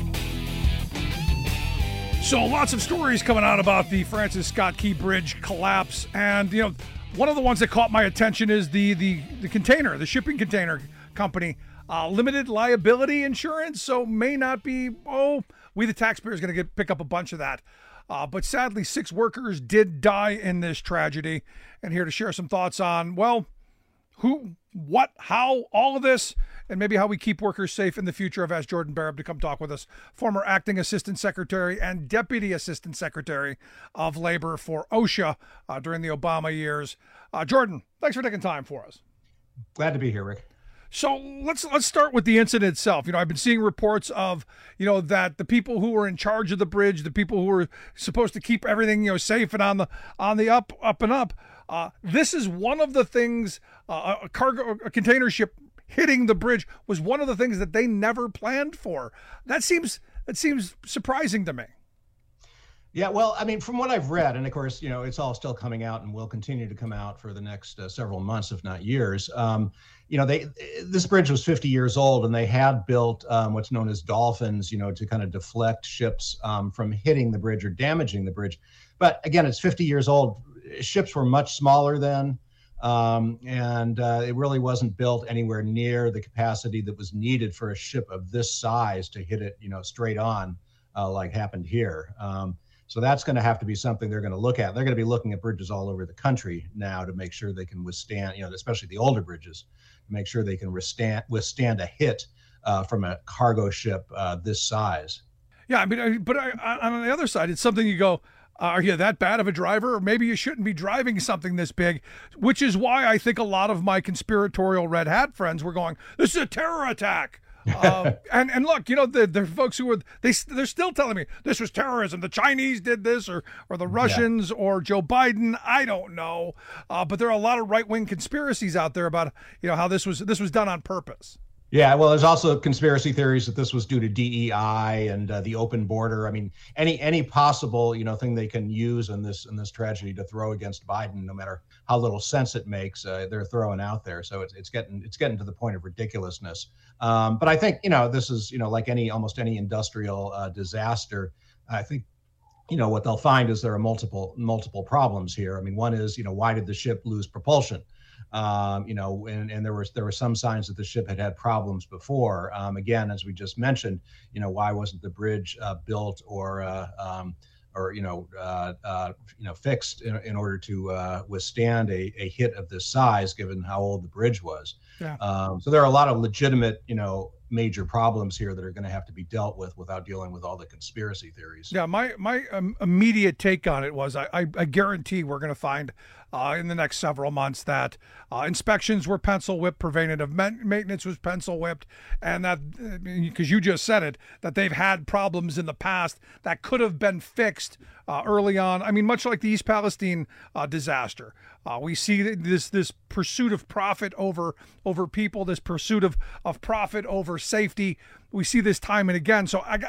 So lots of stories coming out about the Francis Scott Key Bridge collapse. And, you know, one of the ones that caught my attention is the the, the container, the shipping container company. Uh, limited liability insurance, so may not be, oh, we the taxpayers going to get pick up a bunch of that. Uh, but sadly, six workers did die in this tragedy. And here to share some thoughts on, well, who, what, how, all of this, and maybe how we keep workers safe in the future. I've asked Jordan Barab to come talk with us, former acting assistant secretary and deputy assistant secretary of labor for OSHA uh, during the Obama years. Uh, Jordan, thanks for taking time for us. Glad to be here, Rick. So let's let's start with the incident itself. You know, I've been seeing reports of, you know, that the people who were in charge of the bridge, the people who were supposed to keep everything, you know, safe and on the on the up up and up. Uh, this is one of the things. Uh, a cargo, a container ship hitting the bridge was one of the things that they never planned for. That seems that seems surprising to me. Yeah, well, I mean, from what I've read, and of course, you know, it's all still coming out and will continue to come out for the next uh, several months, if not years. Um, you know, they this bridge was fifty years old, and they had built um, what's known as dolphins, you know, to kind of deflect ships um, from hitting the bridge or damaging the bridge. But again, it's fifty years old. Ships were much smaller then, um, and uh, it really wasn't built anywhere near the capacity that was needed for a ship of this size to hit it, you know, straight on, uh, like happened here. Um, So that's going to have to be something they're going to look at. They're going to be looking at bridges all over the country now to make sure they can withstand, you know, especially the older bridges, to make sure they can withstand withstand a hit uh, from a cargo ship uh, this size. Yeah, I mean, but I, on the other side, it's something you go, uh, are you that bad of a driver? Or maybe you shouldn't be driving something this big, which is why I think a lot of my conspiratorial red hat friends were going, this is a terror attack. uh, and and look, you know, the the folks who were they they're still telling me this was terrorism. The Chinese did this, or or the Russians, yeah. or Joe Biden. I don't know, uh, but there are a lot of right wing conspiracies out there about, you know, how this was this was done on purpose. Yeah, well, there's also conspiracy theories that this was due to D E I and uh, the open border. I mean, any any possible, you know, thing they can use in this in this tragedy to throw against Biden, no matter how little sense it makes, uh, they're throwing out there. So it's it's getting it's getting to the point of ridiculousness. Um, but I think, you know, this is, you know, like any almost any industrial uh, disaster. I think, you know, what they'll find is there are multiple multiple problems here. I mean, one is, you know, why did the ship lose propulsion? Um, you know, and, and there was there were some signs that the ship had had problems before. Um, again, as we just mentioned, you know, why wasn't the bridge uh, built or uh, um, or you know uh, uh, you know fixed in, in order to uh, withstand a, a hit of this size, given how old the bridge was? Yeah. Um, so there are a lot of legitimate, you know, major problems here that are going to have to be dealt with without dealing with all the conspiracy theories. Yeah, my my um, immediate take on it was I, I, I guarantee we're going to find uh, in the next several months that uh, inspections were pencil whipped, preventative maintenance was pencil whipped, and that, because you just said it, that they've had problems in the past that could have been fixed uh, early on. I mean, much like the East Palestine uh, disaster. Uh, we see this this pursuit of profit over over people, this pursuit of, of profit over safety. We see this time and again. So I got,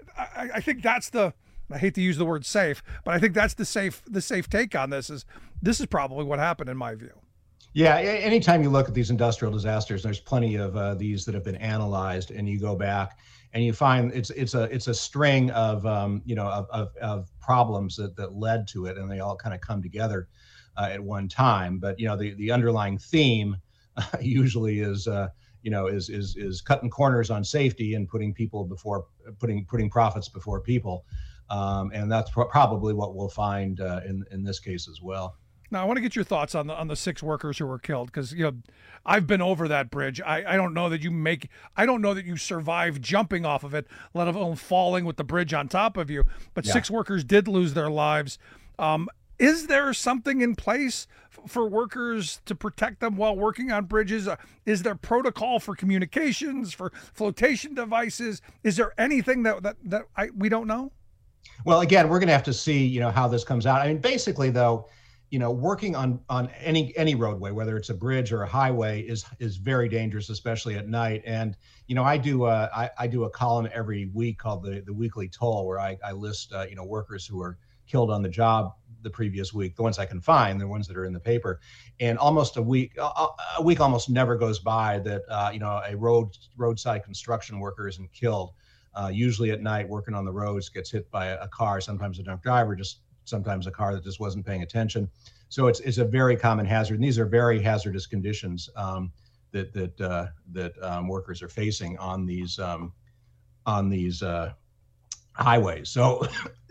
I, I think that's the, I hate to use the word safe, but I think that's the safe the safe take on this is this is probably what happened in my view. Yeah, anytime you look at these industrial disasters, there's plenty of uh, these that have been analyzed, and you go back and you find it's it's a it's a string of um, you know of, of of problems that that led to it, and they all kind of come together uh, at one time. But you know the the underlying theme uh, usually is uh, you know is is is cutting corners on safety and putting people before putting putting profits before people, um, and that's pro- probably what we'll find uh, in in this case as well. Now, I want to get your thoughts on the on the six workers who were killed, because you know I've been over that bridge. I, I don't know that you make I don't know that you survive jumping off of it, let alone falling with the bridge on top of you. But yeah. Six workers did lose their lives. Um, is there something in place f- for workers to protect them while working on bridges? Uh, is there protocol for communications, for flotation devices? Is there anything that that that I, we don't know? Well, again, we're going to have to see you know how this comes out. I mean, basically, though. You know, working on on any any roadway, whether it's a bridge or a highway, is is very dangerous, especially at night. And you know, I do a I, I do a column every week called the the Weekly Toll, where I, I list uh, you know workers who were killed on the job the previous week, the ones I can find, the ones that are in the paper. And almost a week a, a week almost never goes by that uh, you know a road roadside construction worker isn't killed. Uh, usually at night, working on the roads, gets hit by a, a car, sometimes a drunk driver, just sometimes a car that just wasn't paying attention. So it's it's a very common hazard, and these are very hazardous conditions um, that that uh, that um, workers are facing on these um, on these uh, highways. So,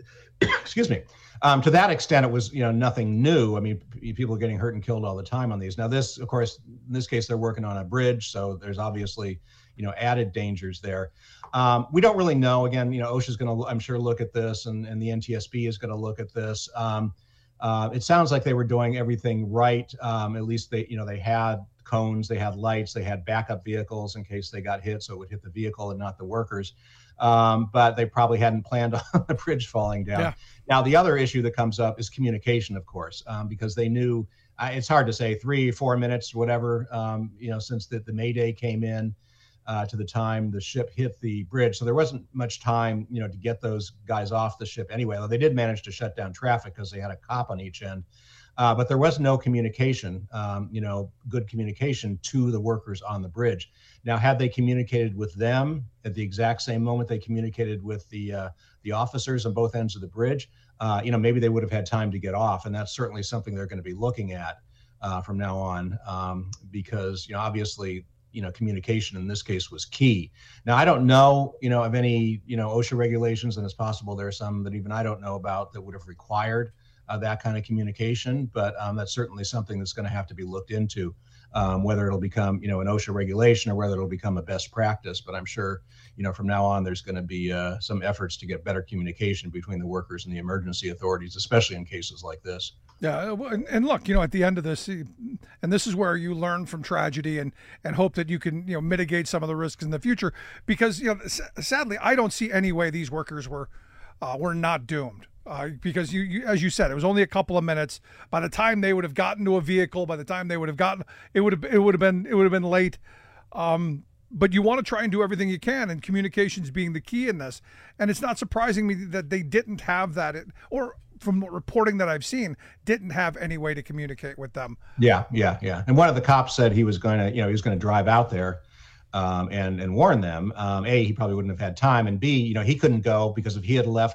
excuse me. Um, to that extent, it was you know nothing new. I mean, p- people are getting hurt and killed all the time on these. Now, this, of course, in this case, they're working on a bridge, so there's obviously you know added dangers there. Um, we don't really know. Again, you know, OSHA's going to, I'm sure, look at this, and, and the N T S B is going to look at this. Um, uh, it sounds like they were doing everything right. Um, at least they, you know, they had cones, they had lights, they had backup vehicles in case they got hit, so it would hit the vehicle and not the workers. Um, but they probably hadn't planned on the bridge falling down. Yeah. Now, the other issue that comes up is communication, of course, um, because they knew, uh, it's hard to say, three, four minutes, whatever, um, you know, since the, the Mayday came in uh, to the time the ship hit the bridge. So there wasn't much time, you know, to get those guys off the ship anyway, though they did manage to shut down traffic because they had a cop on each end. Uh, but there was no communication, um, you know, good communication to the workers on the bridge. Now, had they communicated with them at the exact same moment they communicated with the uh, the officers on both ends of the bridge, uh, you know, maybe they would have had time to get off. And that's certainly something they're going to be looking at uh, from now on, um, because, you know, obviously, you know, communication in this case was key. Now, I don't know, you know, of any, you know, OSHA regulations, and it's possible there are some that even I don't know about that would have required Uh, that kind of communication, but um, that's certainly something that's going to have to be looked into, um, whether it'll become, you know, an OSHA regulation or whether it'll become a best practice. But I'm sure, you know, from now on, there's going to be uh, some efforts to get better communication between the workers and the emergency authorities, especially in cases like this. Yeah, and, and look, you know, at the end of this, and this is where you learn from tragedy and and hope that you can, you know, mitigate some of the risks in the future, because, you know, sadly, I don't see any way these workers were uh, were not doomed. Uh, because you, you, as you said, it was only a couple of minutes. By the time they would have gotten to a vehicle, by the time they would have gotten, it would have, it would have been, it would have been late. Um, but you want to try and do everything you can, and communications being the key in this. And it's not surprising me that they didn't have that, or from reporting that I've seen, didn't have any way to communicate with them. Yeah, yeah, yeah. And one of the cops said he was going to, you know, he was going to drive out there um, and and warn them. Um, A, he probably wouldn't have had time, and B, you know, he couldn't go because if he had left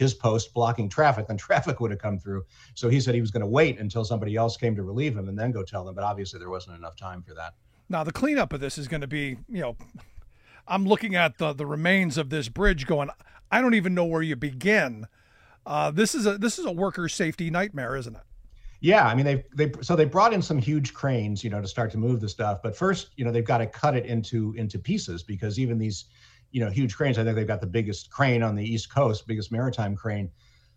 his post blocking traffic, then traffic would have come through. So he said he was going to wait until somebody else came to relieve him and then go tell them. But obviously there wasn't enough time for that. Now, the cleanup of this is going to be, you know, I'm looking at the, the remains of this bridge going, I don't even know where you begin. Uh, this is a this is a worker safety nightmare, isn't it? Yeah, I mean, they they so they brought in some huge cranes, you know, to start to move the stuff. But first, you know, they've got to cut it into into pieces because even these, you know, huge cranes, I think they've got the biggest crane on the East Coast, biggest maritime crane.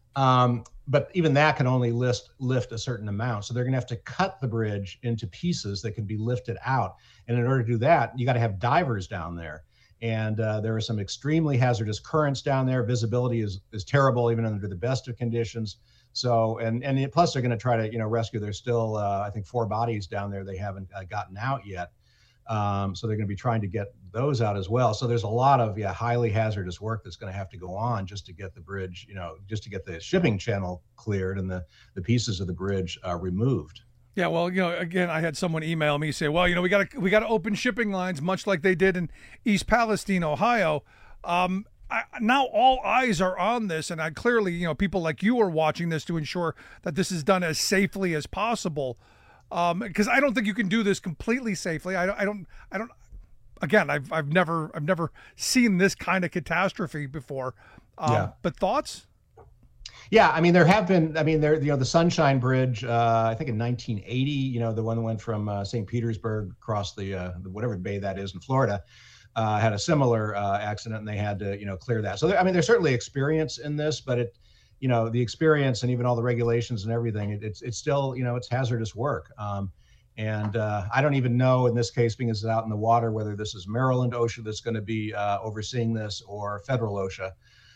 Um, but even that can only lift lift a certain amount. So they're going to have to cut the bridge into pieces that can be lifted out. And in order to do that, you got to have divers down there. And uh, there are some extremely hazardous currents down there. Visibility is is terrible, even under the best of conditions. So, and and plus they're going to try to, you know, rescue. There's still, uh, I think, four bodies down there they haven't uh, gotten out yet. Um, so they're going to be trying to get those out as well. So there's a lot of, yeah, highly hazardous work that's going to have to go on just to get the bridge, you know, just to get the shipping channel cleared and the, the pieces of the bridge uh, removed. Yeah, well, you know, again, I had someone email me say, well, you know, we got to we got to open shipping lines, much like they did in East Palestine, Ohio. Um, I, now all eyes are on this, and I clearly, you know, people like you are watching this to ensure that this is done as safely as possible. Um, because I don't think you can do this completely safely. I, I don't, I don't. Again, I've I've never I've never seen this kind of catastrophe before. Um, yeah. But thoughts? Yeah, I mean, there have been, I mean, there, you know, the Sunshine Bridge, uh, I think in nineteen eighty, you know, the one that went from uh, Saint Petersburg across the, uh, whatever bay that is in Florida, uh, had a similar uh, accident, and they had to, you know, clear that. So, there, I mean, there's certainly experience in this, but it, you know, the experience and even all the regulations and everything, it, it's it's still, you know, it's hazardous work. Um, and uh, I don't even know in this case, being as it's out in the water, whether this is Maryland OSHA that's going to be uh, overseeing this or federal OSHA.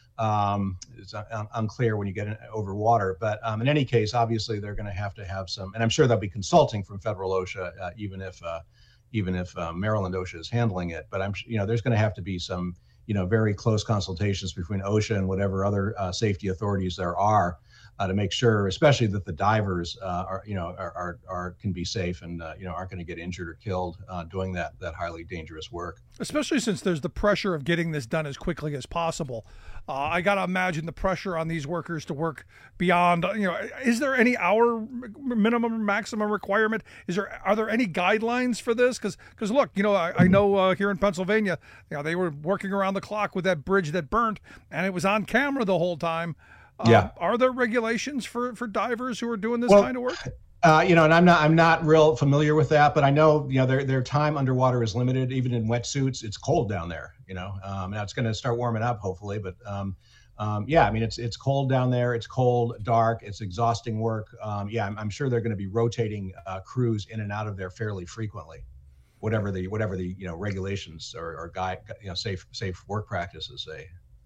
Um, it's un- unclear when you get in, over water, but um, in any case, obviously they're going to have to have some, and I'm sure they'll be consulting from federal OSHA, uh, even if uh, even if uh, Maryland OSHA is handling it. But I'm, you know, there's going to have to be some, you know, very close consultations between OSHA and whatever other uh, safety authorities there are uh, to make sure, especially that the divers uh, are, you know, are are, are can be safe and uh, you know aren't going to get injured or killed uh, doing that that highly dangerous work. Especially since there's the pressure of getting this done as quickly as possible. Uh, I got to imagine the pressure on these workers to work beyond, you know, is there any hour minimum or maximum requirement? Is there, are there any guidelines for this? Because, because look, you know, I, I know uh, here in Pennsylvania, you know, they were working around the clock with that bridge that burnt, and it was on camera the whole time. Uh, yeah. Are there regulations for, for divers who are doing this well, kind of work? Uh, you know, and I'm not I'm not real familiar with that, but I know, you know, their their time underwater is limited. Even in wetsuits, it's cold down there. You know, um, now it's going to start warming up hopefully, but um, um, yeah, I mean, it's it's cold down there. It's cold, dark. It's exhausting work. Um, yeah, I'm, I'm sure they're going to be rotating uh, crews in and out of there fairly frequently, whatever the whatever the you know regulations or, or guide you know safe safe work practices say.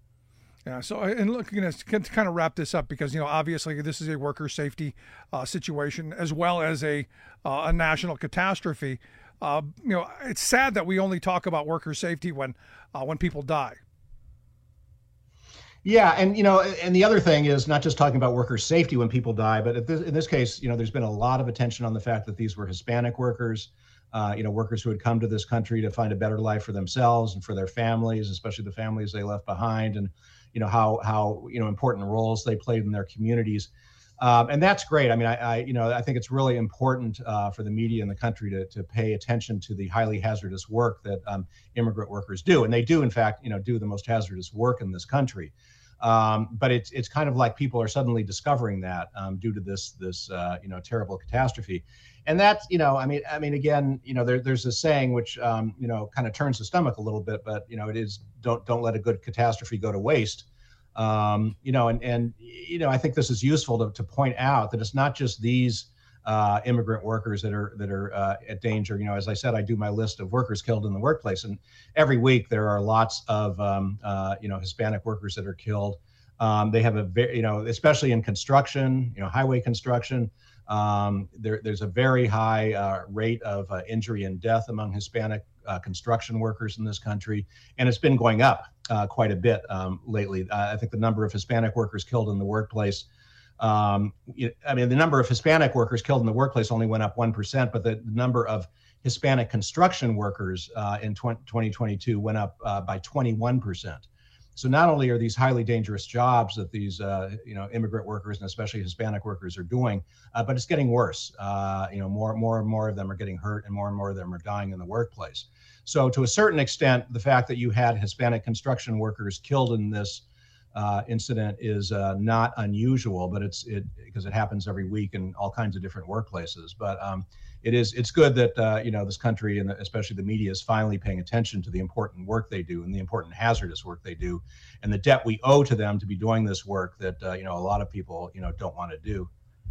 Yeah. So, and look, you know, to kind of wrap this up, because, you know, obviously this is a worker safety uh, situation as well as a uh, a national catastrophe. Uh, you know, it's sad that we only talk about worker safety when uh, when people die. Yeah, and you know, and the other thing is not just talking about worker safety when people die, but in this, in this case, you know, there's been a lot of attention on the fact that these were Hispanic workers. Uh, you know, workers who had come to this country to find a better life for themselves and for their families, especially the families they left behind, and you know how how you know important roles they played in their communities, um, and that's great. I mean, I, I you know I think it's really important uh, for the media in the country to to pay attention to the highly hazardous work that um, immigrant workers do, and they do in fact you know do the most hazardous work in this country. Um, but it's it's kind of like people are suddenly discovering that um, due to this this uh, you know terrible catastrophe, and that's you know I mean I mean again you know there, there's a saying which um, you know kind of turns the stomach a little bit, but you know it is don't don't let a good catastrophe go to waste. Um, you know and and you know I think this is useful to to point out that it's not just these uh, immigrant workers that are that are uh, at danger. You know, as I said, I do my list of workers killed in the workplace, and every week there are lots of um, uh, you know Hispanic workers that are killed. Um, they have a very, you know, especially in construction, you know, highway construction. Um, there, there's a very high uh, rate of uh, injury and death among Hispanic uh, construction workers in this country, and it's been going up uh, quite a bit um, lately. Uh, I think the number of Hispanic workers killed in the workplace. Um, I mean, the number of Hispanic workers killed in the workplace only went up one percent, but the number of Hispanic construction workers uh, in twenty twenty-two went up uh, by twenty-one percent. So not only are these highly dangerous jobs that these uh, you know immigrant workers and especially Hispanic workers are doing, uh, but it's getting worse. Uh, you know, more more and more of them are getting hurt, and more and more of them are dying in the workplace. So to a certain extent, the fact that you had Hispanic construction workers killed in this uh, incident is uh, not unusual, but it's it because it happens every week in all kinds of different workplaces. But um, it is it's good that uh, you know this country and especially the media is finally paying attention to the important work they do and the important hazardous work they do, and the debt we owe to them to be doing this work that uh, you know a lot of people you know don't want to do.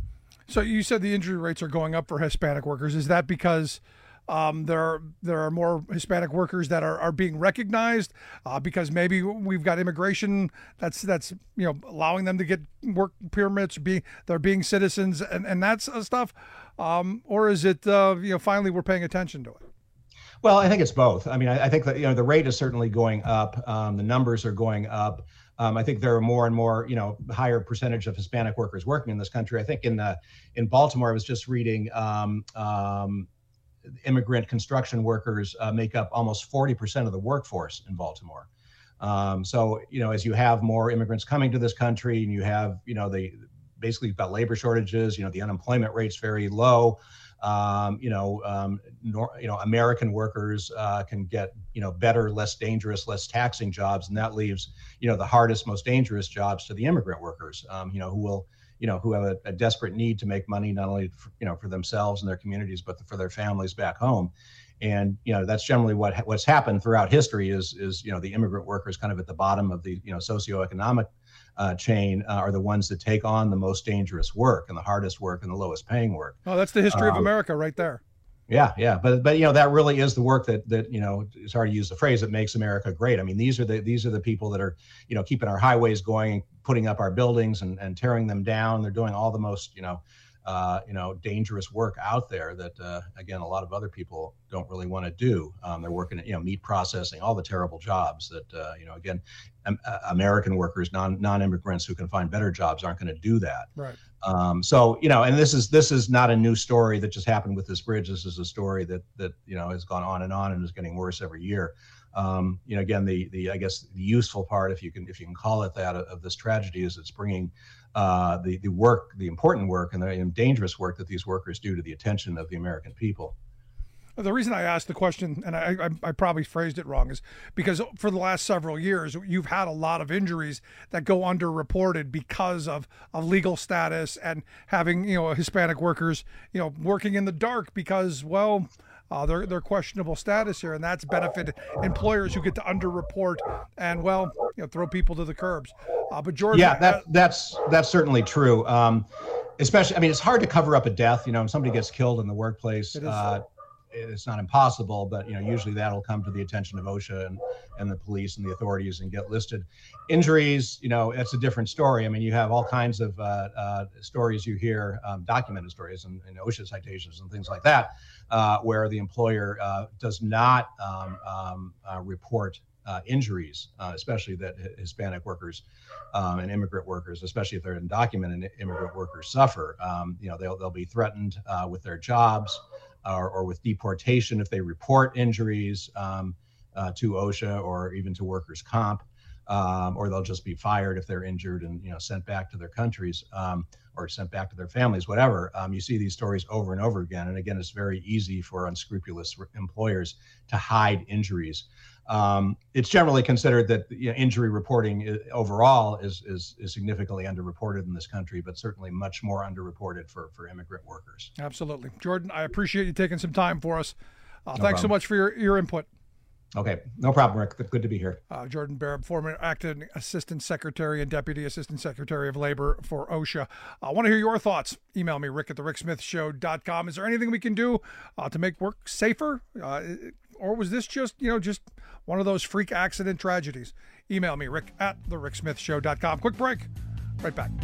So you said the injury rates are going up for Hispanic workers. Is that because Um, there are there are more Hispanic workers that are, are being recognized uh, because maybe we've got immigration that's that's you know allowing them to get work permits, be they're being citizens and and that's uh, stuff, um, or is it uh, you know finally we're paying attention to it? Well, I think it's both. I mean, I, I think that you know the rate is certainly going up. Um, the numbers are going up. Um, I think there are more and more, you know, higher percentage of Hispanic workers working in this country. I think in uh, in Baltimore, I was just reading. Um, um, immigrant construction workers uh, make up almost forty percent of the workforce in Baltimore. Um, so, you know, as you have more immigrants coming to this country and you have, you know, the basically you've got labor shortages, you know, the unemployment rate's very low. Um, you know, um, nor, you know, American workers uh, can get, you know, better, less dangerous, less taxing jobs. And that leaves, you know, the hardest, most dangerous jobs to the immigrant workers, um, you know, who will, you know, who have a, a desperate need to make money, not only for, you know, for themselves and their communities, but for their families back home. And, you know, that's generally what what's happened throughout history is, is, you know, the immigrant workers kind of at the bottom of the, you know, socioeconomic uh, chain uh, are the ones that take on the most dangerous work and the hardest work and the lowest paying work. Oh, that's the history um, of America right there. Yeah, yeah, but but you know that really is the work that that you know it's hard to use the phrase that makes America great. I mean, these are the these are the people that are you know keeping our highways going, putting up our buildings and and tearing them down. They're doing all the most you know uh, you know dangerous work out there that uh, again a lot of other people don't really want to do. Um, they're working at you know meat processing, all the terrible jobs that uh, you know again um, uh, American workers, non non immigrants who can find better jobs aren't going to do that. Right. Um, so, you know, and this is this is not a new story that just happened with this bridge. This is a story that that, you know, has gone on and on and is getting worse every year. Um, you know, again, the the I guess the useful part, if you can if you can call it that, of, of this tragedy is it's bringing uh, the the work, the important work and the and dangerous work that these workers do to the attention of the American people. The reason I asked the question, and I, I, I probably phrased it wrong, is because for the last several years, you've had a lot of injuries that go underreported because of, of legal status and having, you know, Hispanic workers, you know, working in the dark because, well, uh, they're, they're questionable status here. And that's benefited employers who get to underreport and, well, you know, throw people to the curbs. Uh, but Jordan. Yeah, that, that's, that's certainly true. Um, especially, I mean, it's hard to cover up a death, you know, if somebody gets killed in the workplace. It is. Uh, It's not impossible, but you know usually that'll come to the attention of OSHA and, and the police and the authorities and get listed. Injuries, you know, it's a different story. I mean, you have all kinds of uh, uh, stories you hear, um, documented stories and, and OSHA citations and things like that, uh, where the employer uh, does not um, um, uh, report uh, injuries, uh, especially that Hispanic workers um, and immigrant workers, especially if they're undocumented immigrant workers, suffer. Um, you know, they'll they'll be threatened uh, with their jobs. Or, or with deportation if they report injuries um, uh, to OSHA or even to workers' comp, um, or they'll just be fired if they're injured and you know sent back to their countries um, or sent back to their families, whatever. Um, you see these stories over and over again, and again, it's very easy for unscrupulous employers to hide injuries. Um, it's generally considered that you know, injury reporting is, overall is, is is significantly underreported in this country, but certainly much more underreported for, for immigrant workers. Absolutely. Jordan, I appreciate you taking some time for us. Uh, No thanks problem. so much for your, your input. Okay, no problem, Rick. Good to be here. Uh, Jordan Barab, former acting Assistant Secretary and Deputy Assistant Secretary of Labor for OSHA. I want to hear your thoughts. Email me, rick at the rick smith show dot com. Is there anything we can do uh, to make work safer? Uh, or was this just, you know, just one of those freak accident tragedies? Email me, rick at the rick smith show dot com. Quick break. Right back.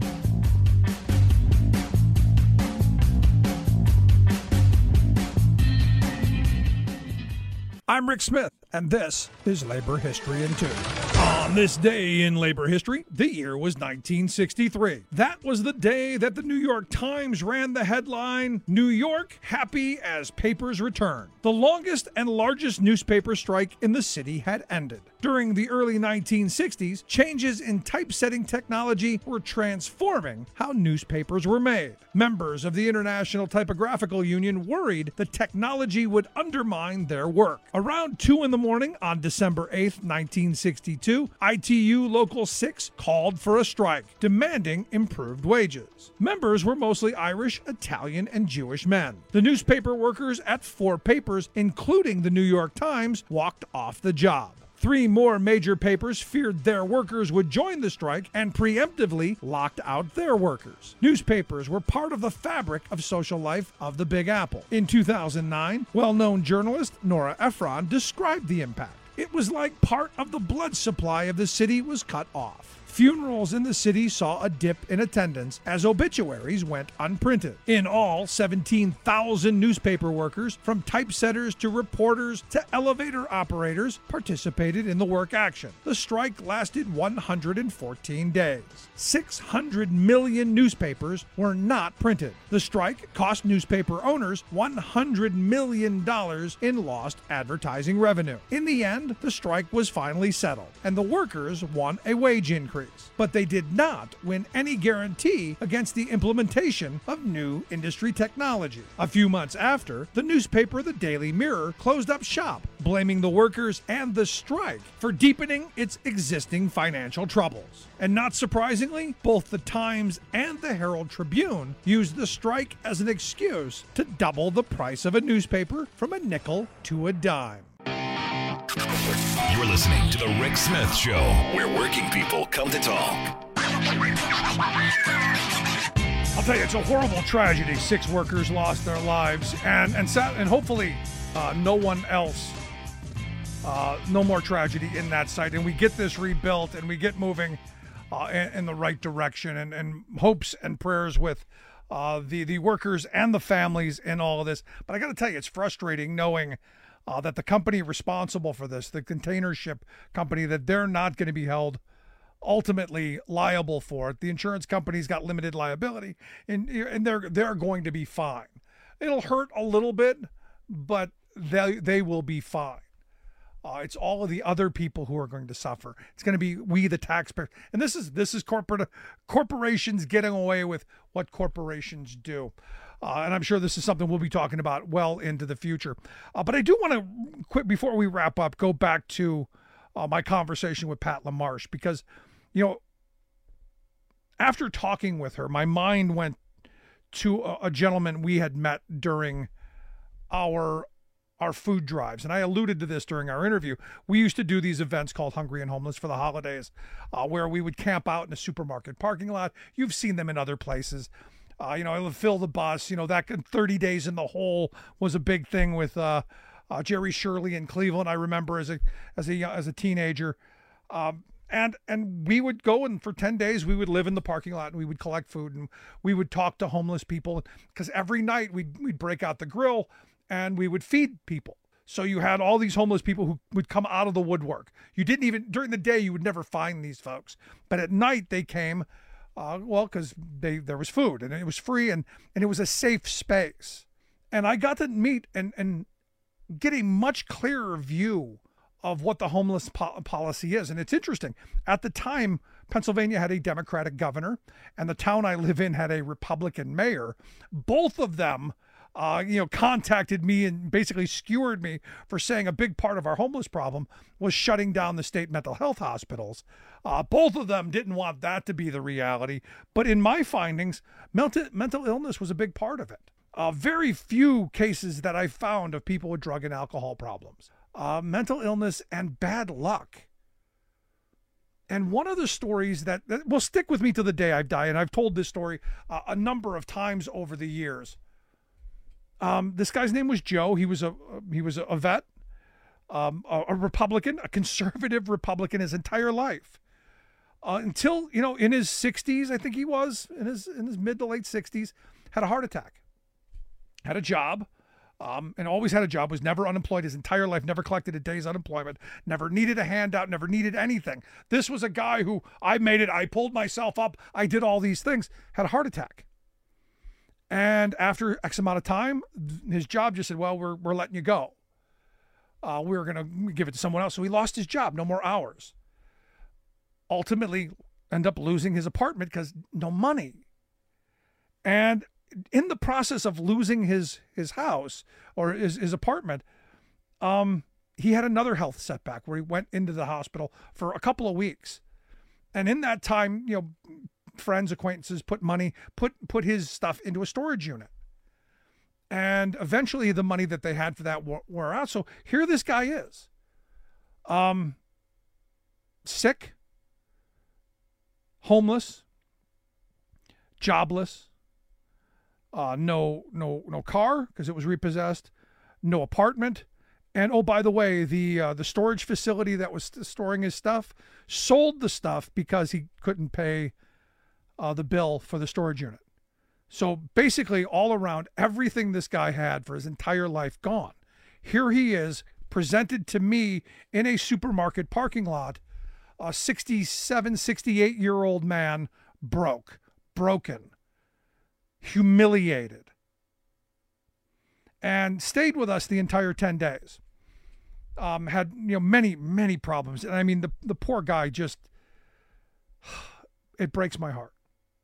I'm Rick Smith, and this is Labor History in Two. On this day in labor history, the year was nineteen sixty-three. That was the day that the New York Times ran the headline, "New York Happy as Papers Return." The longest and largest newspaper strike in the city had ended. During the early nineteen sixties, changes in typesetting technology were transforming how newspapers were made. Members of the International Typographical Union worried the technology would undermine their work. Around two in the morning on December eighth, nineteen sixty-two, I T U Local six called for a strike, demanding improved wages. Members were mostly Irish, Italian, and Jewish men. The newspaper workers at four papers, including the New York Times, walked off the job. Three more major papers feared their workers would join the strike and preemptively locked out their workers. Newspapers were part of the fabric of social life of the Big Apple. In two thousand nine, well-known journalist Nora Ephron described the impact. It was like part of the blood supply of the city was cut off. Funerals in the city saw a dip in attendance as obituaries went unprinted. In all, seventeen thousand newspaper workers, from typesetters to reporters to elevator operators, participated in the work action. The strike lasted one hundred fourteen days. six hundred million newspapers were not printed. The strike cost newspaper owners one hundred million dollars in lost advertising revenue. In the end, the strike was finally settled, and the workers won a wage increase. But they did not win any guarantee against the implementation of new industry technology. A few months after, the newspaper The Daily Mirror closed up shop, blaming the workers and the strike for deepening its existing financial troubles. And not surprisingly, both the Times and the Herald Tribune used the strike as an excuse to double the price of a newspaper from a nickel to a dime. You're listening to The Rick Smith Show, where working people come to talk. I'll tell you, it's a horrible tragedy. Six workers lost their lives, and and, and hopefully uh, no one else, uh, no more tragedy in that site. And we get this rebuilt, and we get moving uh, in, in the right direction, and, and hopes and prayers with uh, the, the workers and the families in all of this. But I got to tell you, it's frustrating knowing Uh, that the company responsible for this, the container ship company, that they're not going to be held ultimately liable for it. The insurance company's got limited liability, and and they're they're going to be fine. It'll hurt a little bit, but they they will be fine. Uh, it's all of the other people who are going to suffer. It's going to be we, the taxpayers, and this is this is corporate corporations getting away with what corporations do. Uh, and I'm sure this is something we'll be talking about well into the future. Uh, but I do want to, quick before we wrap up, go back to uh, my conversation with Pat LaMarche, because, you know, after talking with her, my mind went to a, a gentleman we had met during our our food drives. And I alluded to this during our interview. We used to do these events called Hungry and Homeless for the holidays, uh, where we would camp out in a supermarket parking lot. You've seen them in other places. Uh, you know, I would fill the bus. You know, that thirty days in the hole was a big thing with uh, uh, Jerry Shirley in Cleveland. I remember as a as a as a teenager, um, and and we would go, and for ten days we would live in the parking lot, and we would collect food, and we would talk to homeless people, because every night we'd we'd break out the grill and we would feed people. So you had all these homeless people who would come out of the woodwork. You didn't even during the day you would never find these folks, but at night they came. Uh, well, because they there was food, and it was free, and, and it was a safe space. And I got to meet and, and get a much clearer view of what the homeless po- policy is. And it's interesting. At the time, Pennsylvania had a Democratic governor, and the town I live in had a Republican mayor. Both of them Uh, you know, contacted me and basically skewered me for saying a big part of our homeless problem was shutting down the state mental health hospitals. Uh, both of them didn't want that to be the reality. But in my findings, mental, mental illness was a big part of it. Uh, very few cases that I found of people with drug and alcohol problems. Uh, mental illness and bad luck. And one of the stories that, that will stick with me to the day I die, and I've told this story uh, a number of times over the years. Um, this guy's name was Joe. He was a he was a vet, um, a, a Republican, a conservative Republican his entire life, uh, until you know in his sixties, I think he was in his in his mid to late sixties, had a heart attack, had a job, um, and always had a job. Was never unemployed his entire life. Never collected a day's unemployment. Never needed a handout. Never needed anything. This was a guy who I made it. I pulled myself up. I did all these things. Had a heart attack. And after X amount of time, his job just said, well, we're we're letting you go. uh, we were going to give it to someone else. So he lost his job, no more hours. Ultimately, end up losing his apartment because no money. And in the process of losing his his house or his, his apartment, um, he had another health setback where he went into the hospital for a couple of weeks. And in that time, you know, friends, acquaintances put money, put put his stuff into a storage unit. And eventually the money that they had for that wore, wore out. So here this guy is, um, sick, homeless, jobless, uh, no, no, no car because it was repossessed, no apartment. And oh, by the way, the uh, the storage facility that was storing his stuff sold the stuff because he couldn't pay uh, the bill for the storage unit. So basically, all around, everything this guy had for his entire life gone. Here he is, presented to me in a supermarket parking lot, a sixty-seven, sixty-eight-year-old man, broke, broken, humiliated, and stayed with us the entire ten days. Um, had, you know, many, many problems. And I mean, the, the poor guy just, it breaks my heart.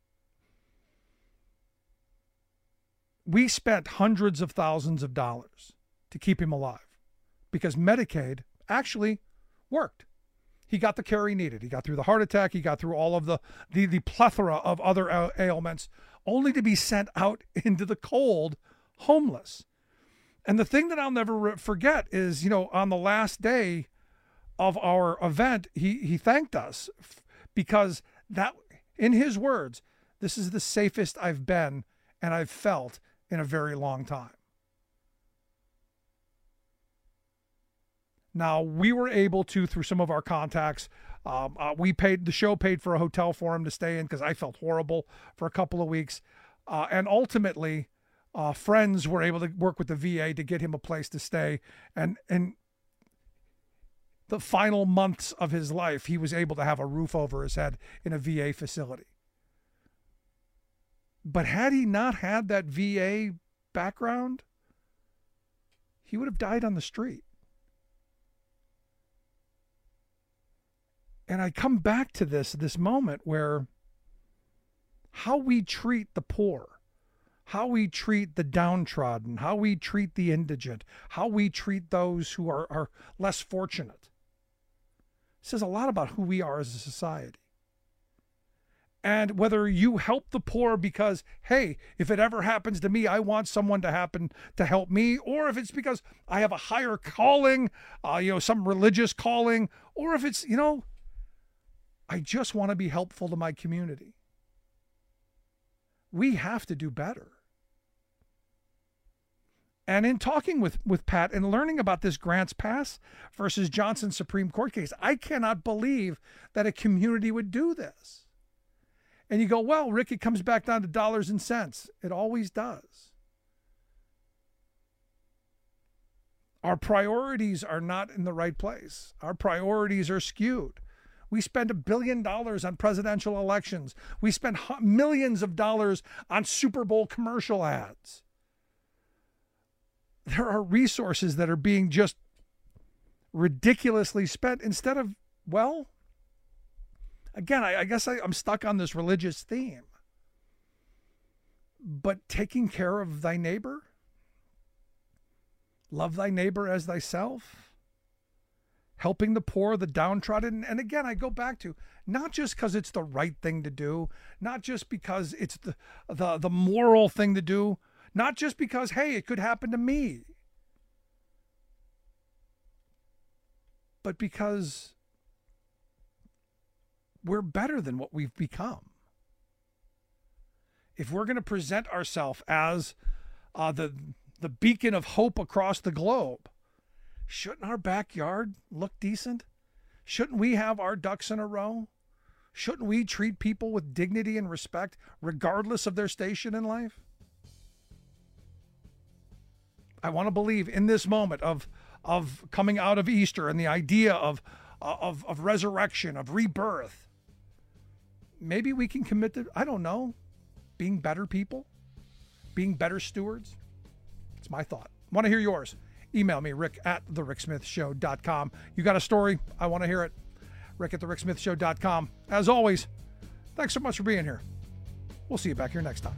We spent hundreds of thousands of dollars to keep him alive because Medicaid actually worked. He got the care he needed. He got through the heart attack. He got through all of the, the, the plethora of other ailments, only to be sent out into the cold, homeless. And the thing that I'll never forget is, you know, on the last day of our event, he, he thanked us because that, in his words, this is the safest I've been and I've felt in a very long time. Now, we were able to, through some of our contacts, um, uh, we paid, the show paid for a hotel for him to stay in because I felt horrible for a couple of weeks. Uh, and ultimately, uh, friends were able to work with the V A to get him a place to stay. And, and the final months of his life, he was able to have a roof over his head in a V A facility. But had he not had that V A background, he would have died on the street. And I come back to this, this moment where how we treat the poor, how we treat the downtrodden, how we treat the indigent, how we treat those who are, are less fortunate, says a lot about who we are as a society. And whether you help the poor because, hey, if it ever happens to me, I want someone to happen to help me, or if it's because I have a higher calling, uh, you know, some religious calling, or if it's, you know, I just want to be helpful to my community. We have to do better. And in talking with, with Pat and learning about this Grants Pass versus Johnson Supreme Court case, I cannot believe that a community would do this. And you go, well, Rick, it comes back down to dollars and cents. It always does. Our priorities are not in the right place. Our priorities are skewed. We spend a billion dollars on presidential elections. We spend millions of dollars on Super Bowl commercial ads. There are resources that are being just ridiculously spent instead of, well, again, I, I guess I, I'm stuck on this religious theme. But taking care of thy neighbor, love thy neighbor as thyself, helping the poor, the downtrodden. And again, I go back to not just because it's the right thing to do, not just because it's the, the, the moral thing to do, not just because, hey, it could happen to me, but because we're better than what we've become. If we're going to present ourselves as uh, the, the beacon of hope across the globe, shouldn't our backyard look decent? Shouldn't we have our ducks in a row? Shouldn't we treat people with dignity and respect regardless of their station in life? I want to believe in this moment of, of coming out of Easter and the idea of, of, of resurrection, of rebirth. Maybe we can commit to, I don't know, being better people, being better stewards. It's my thought. I want to hear yours. email me, rick at the rick smith show dot com. You got a story? I want to hear it. rick at the rick smith show dot com. As always, thanks so much for being here. We'll see you back here next time.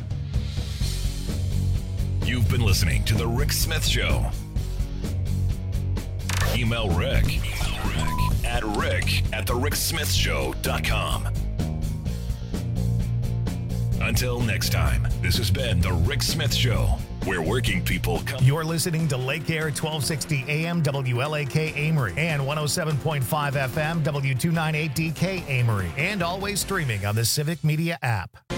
You've been listening to The Rick Smith Show. Email Rick, Email Rick at rick at the rick smith show dot com. Until next time, this has been The Rick Smith Show, where working people come. You're listening to Lake Air twelve sixty A M W L A K Amory and one oh seven point five F M W two ninety-eight D K Amory, and always streaming on the Civic Media app.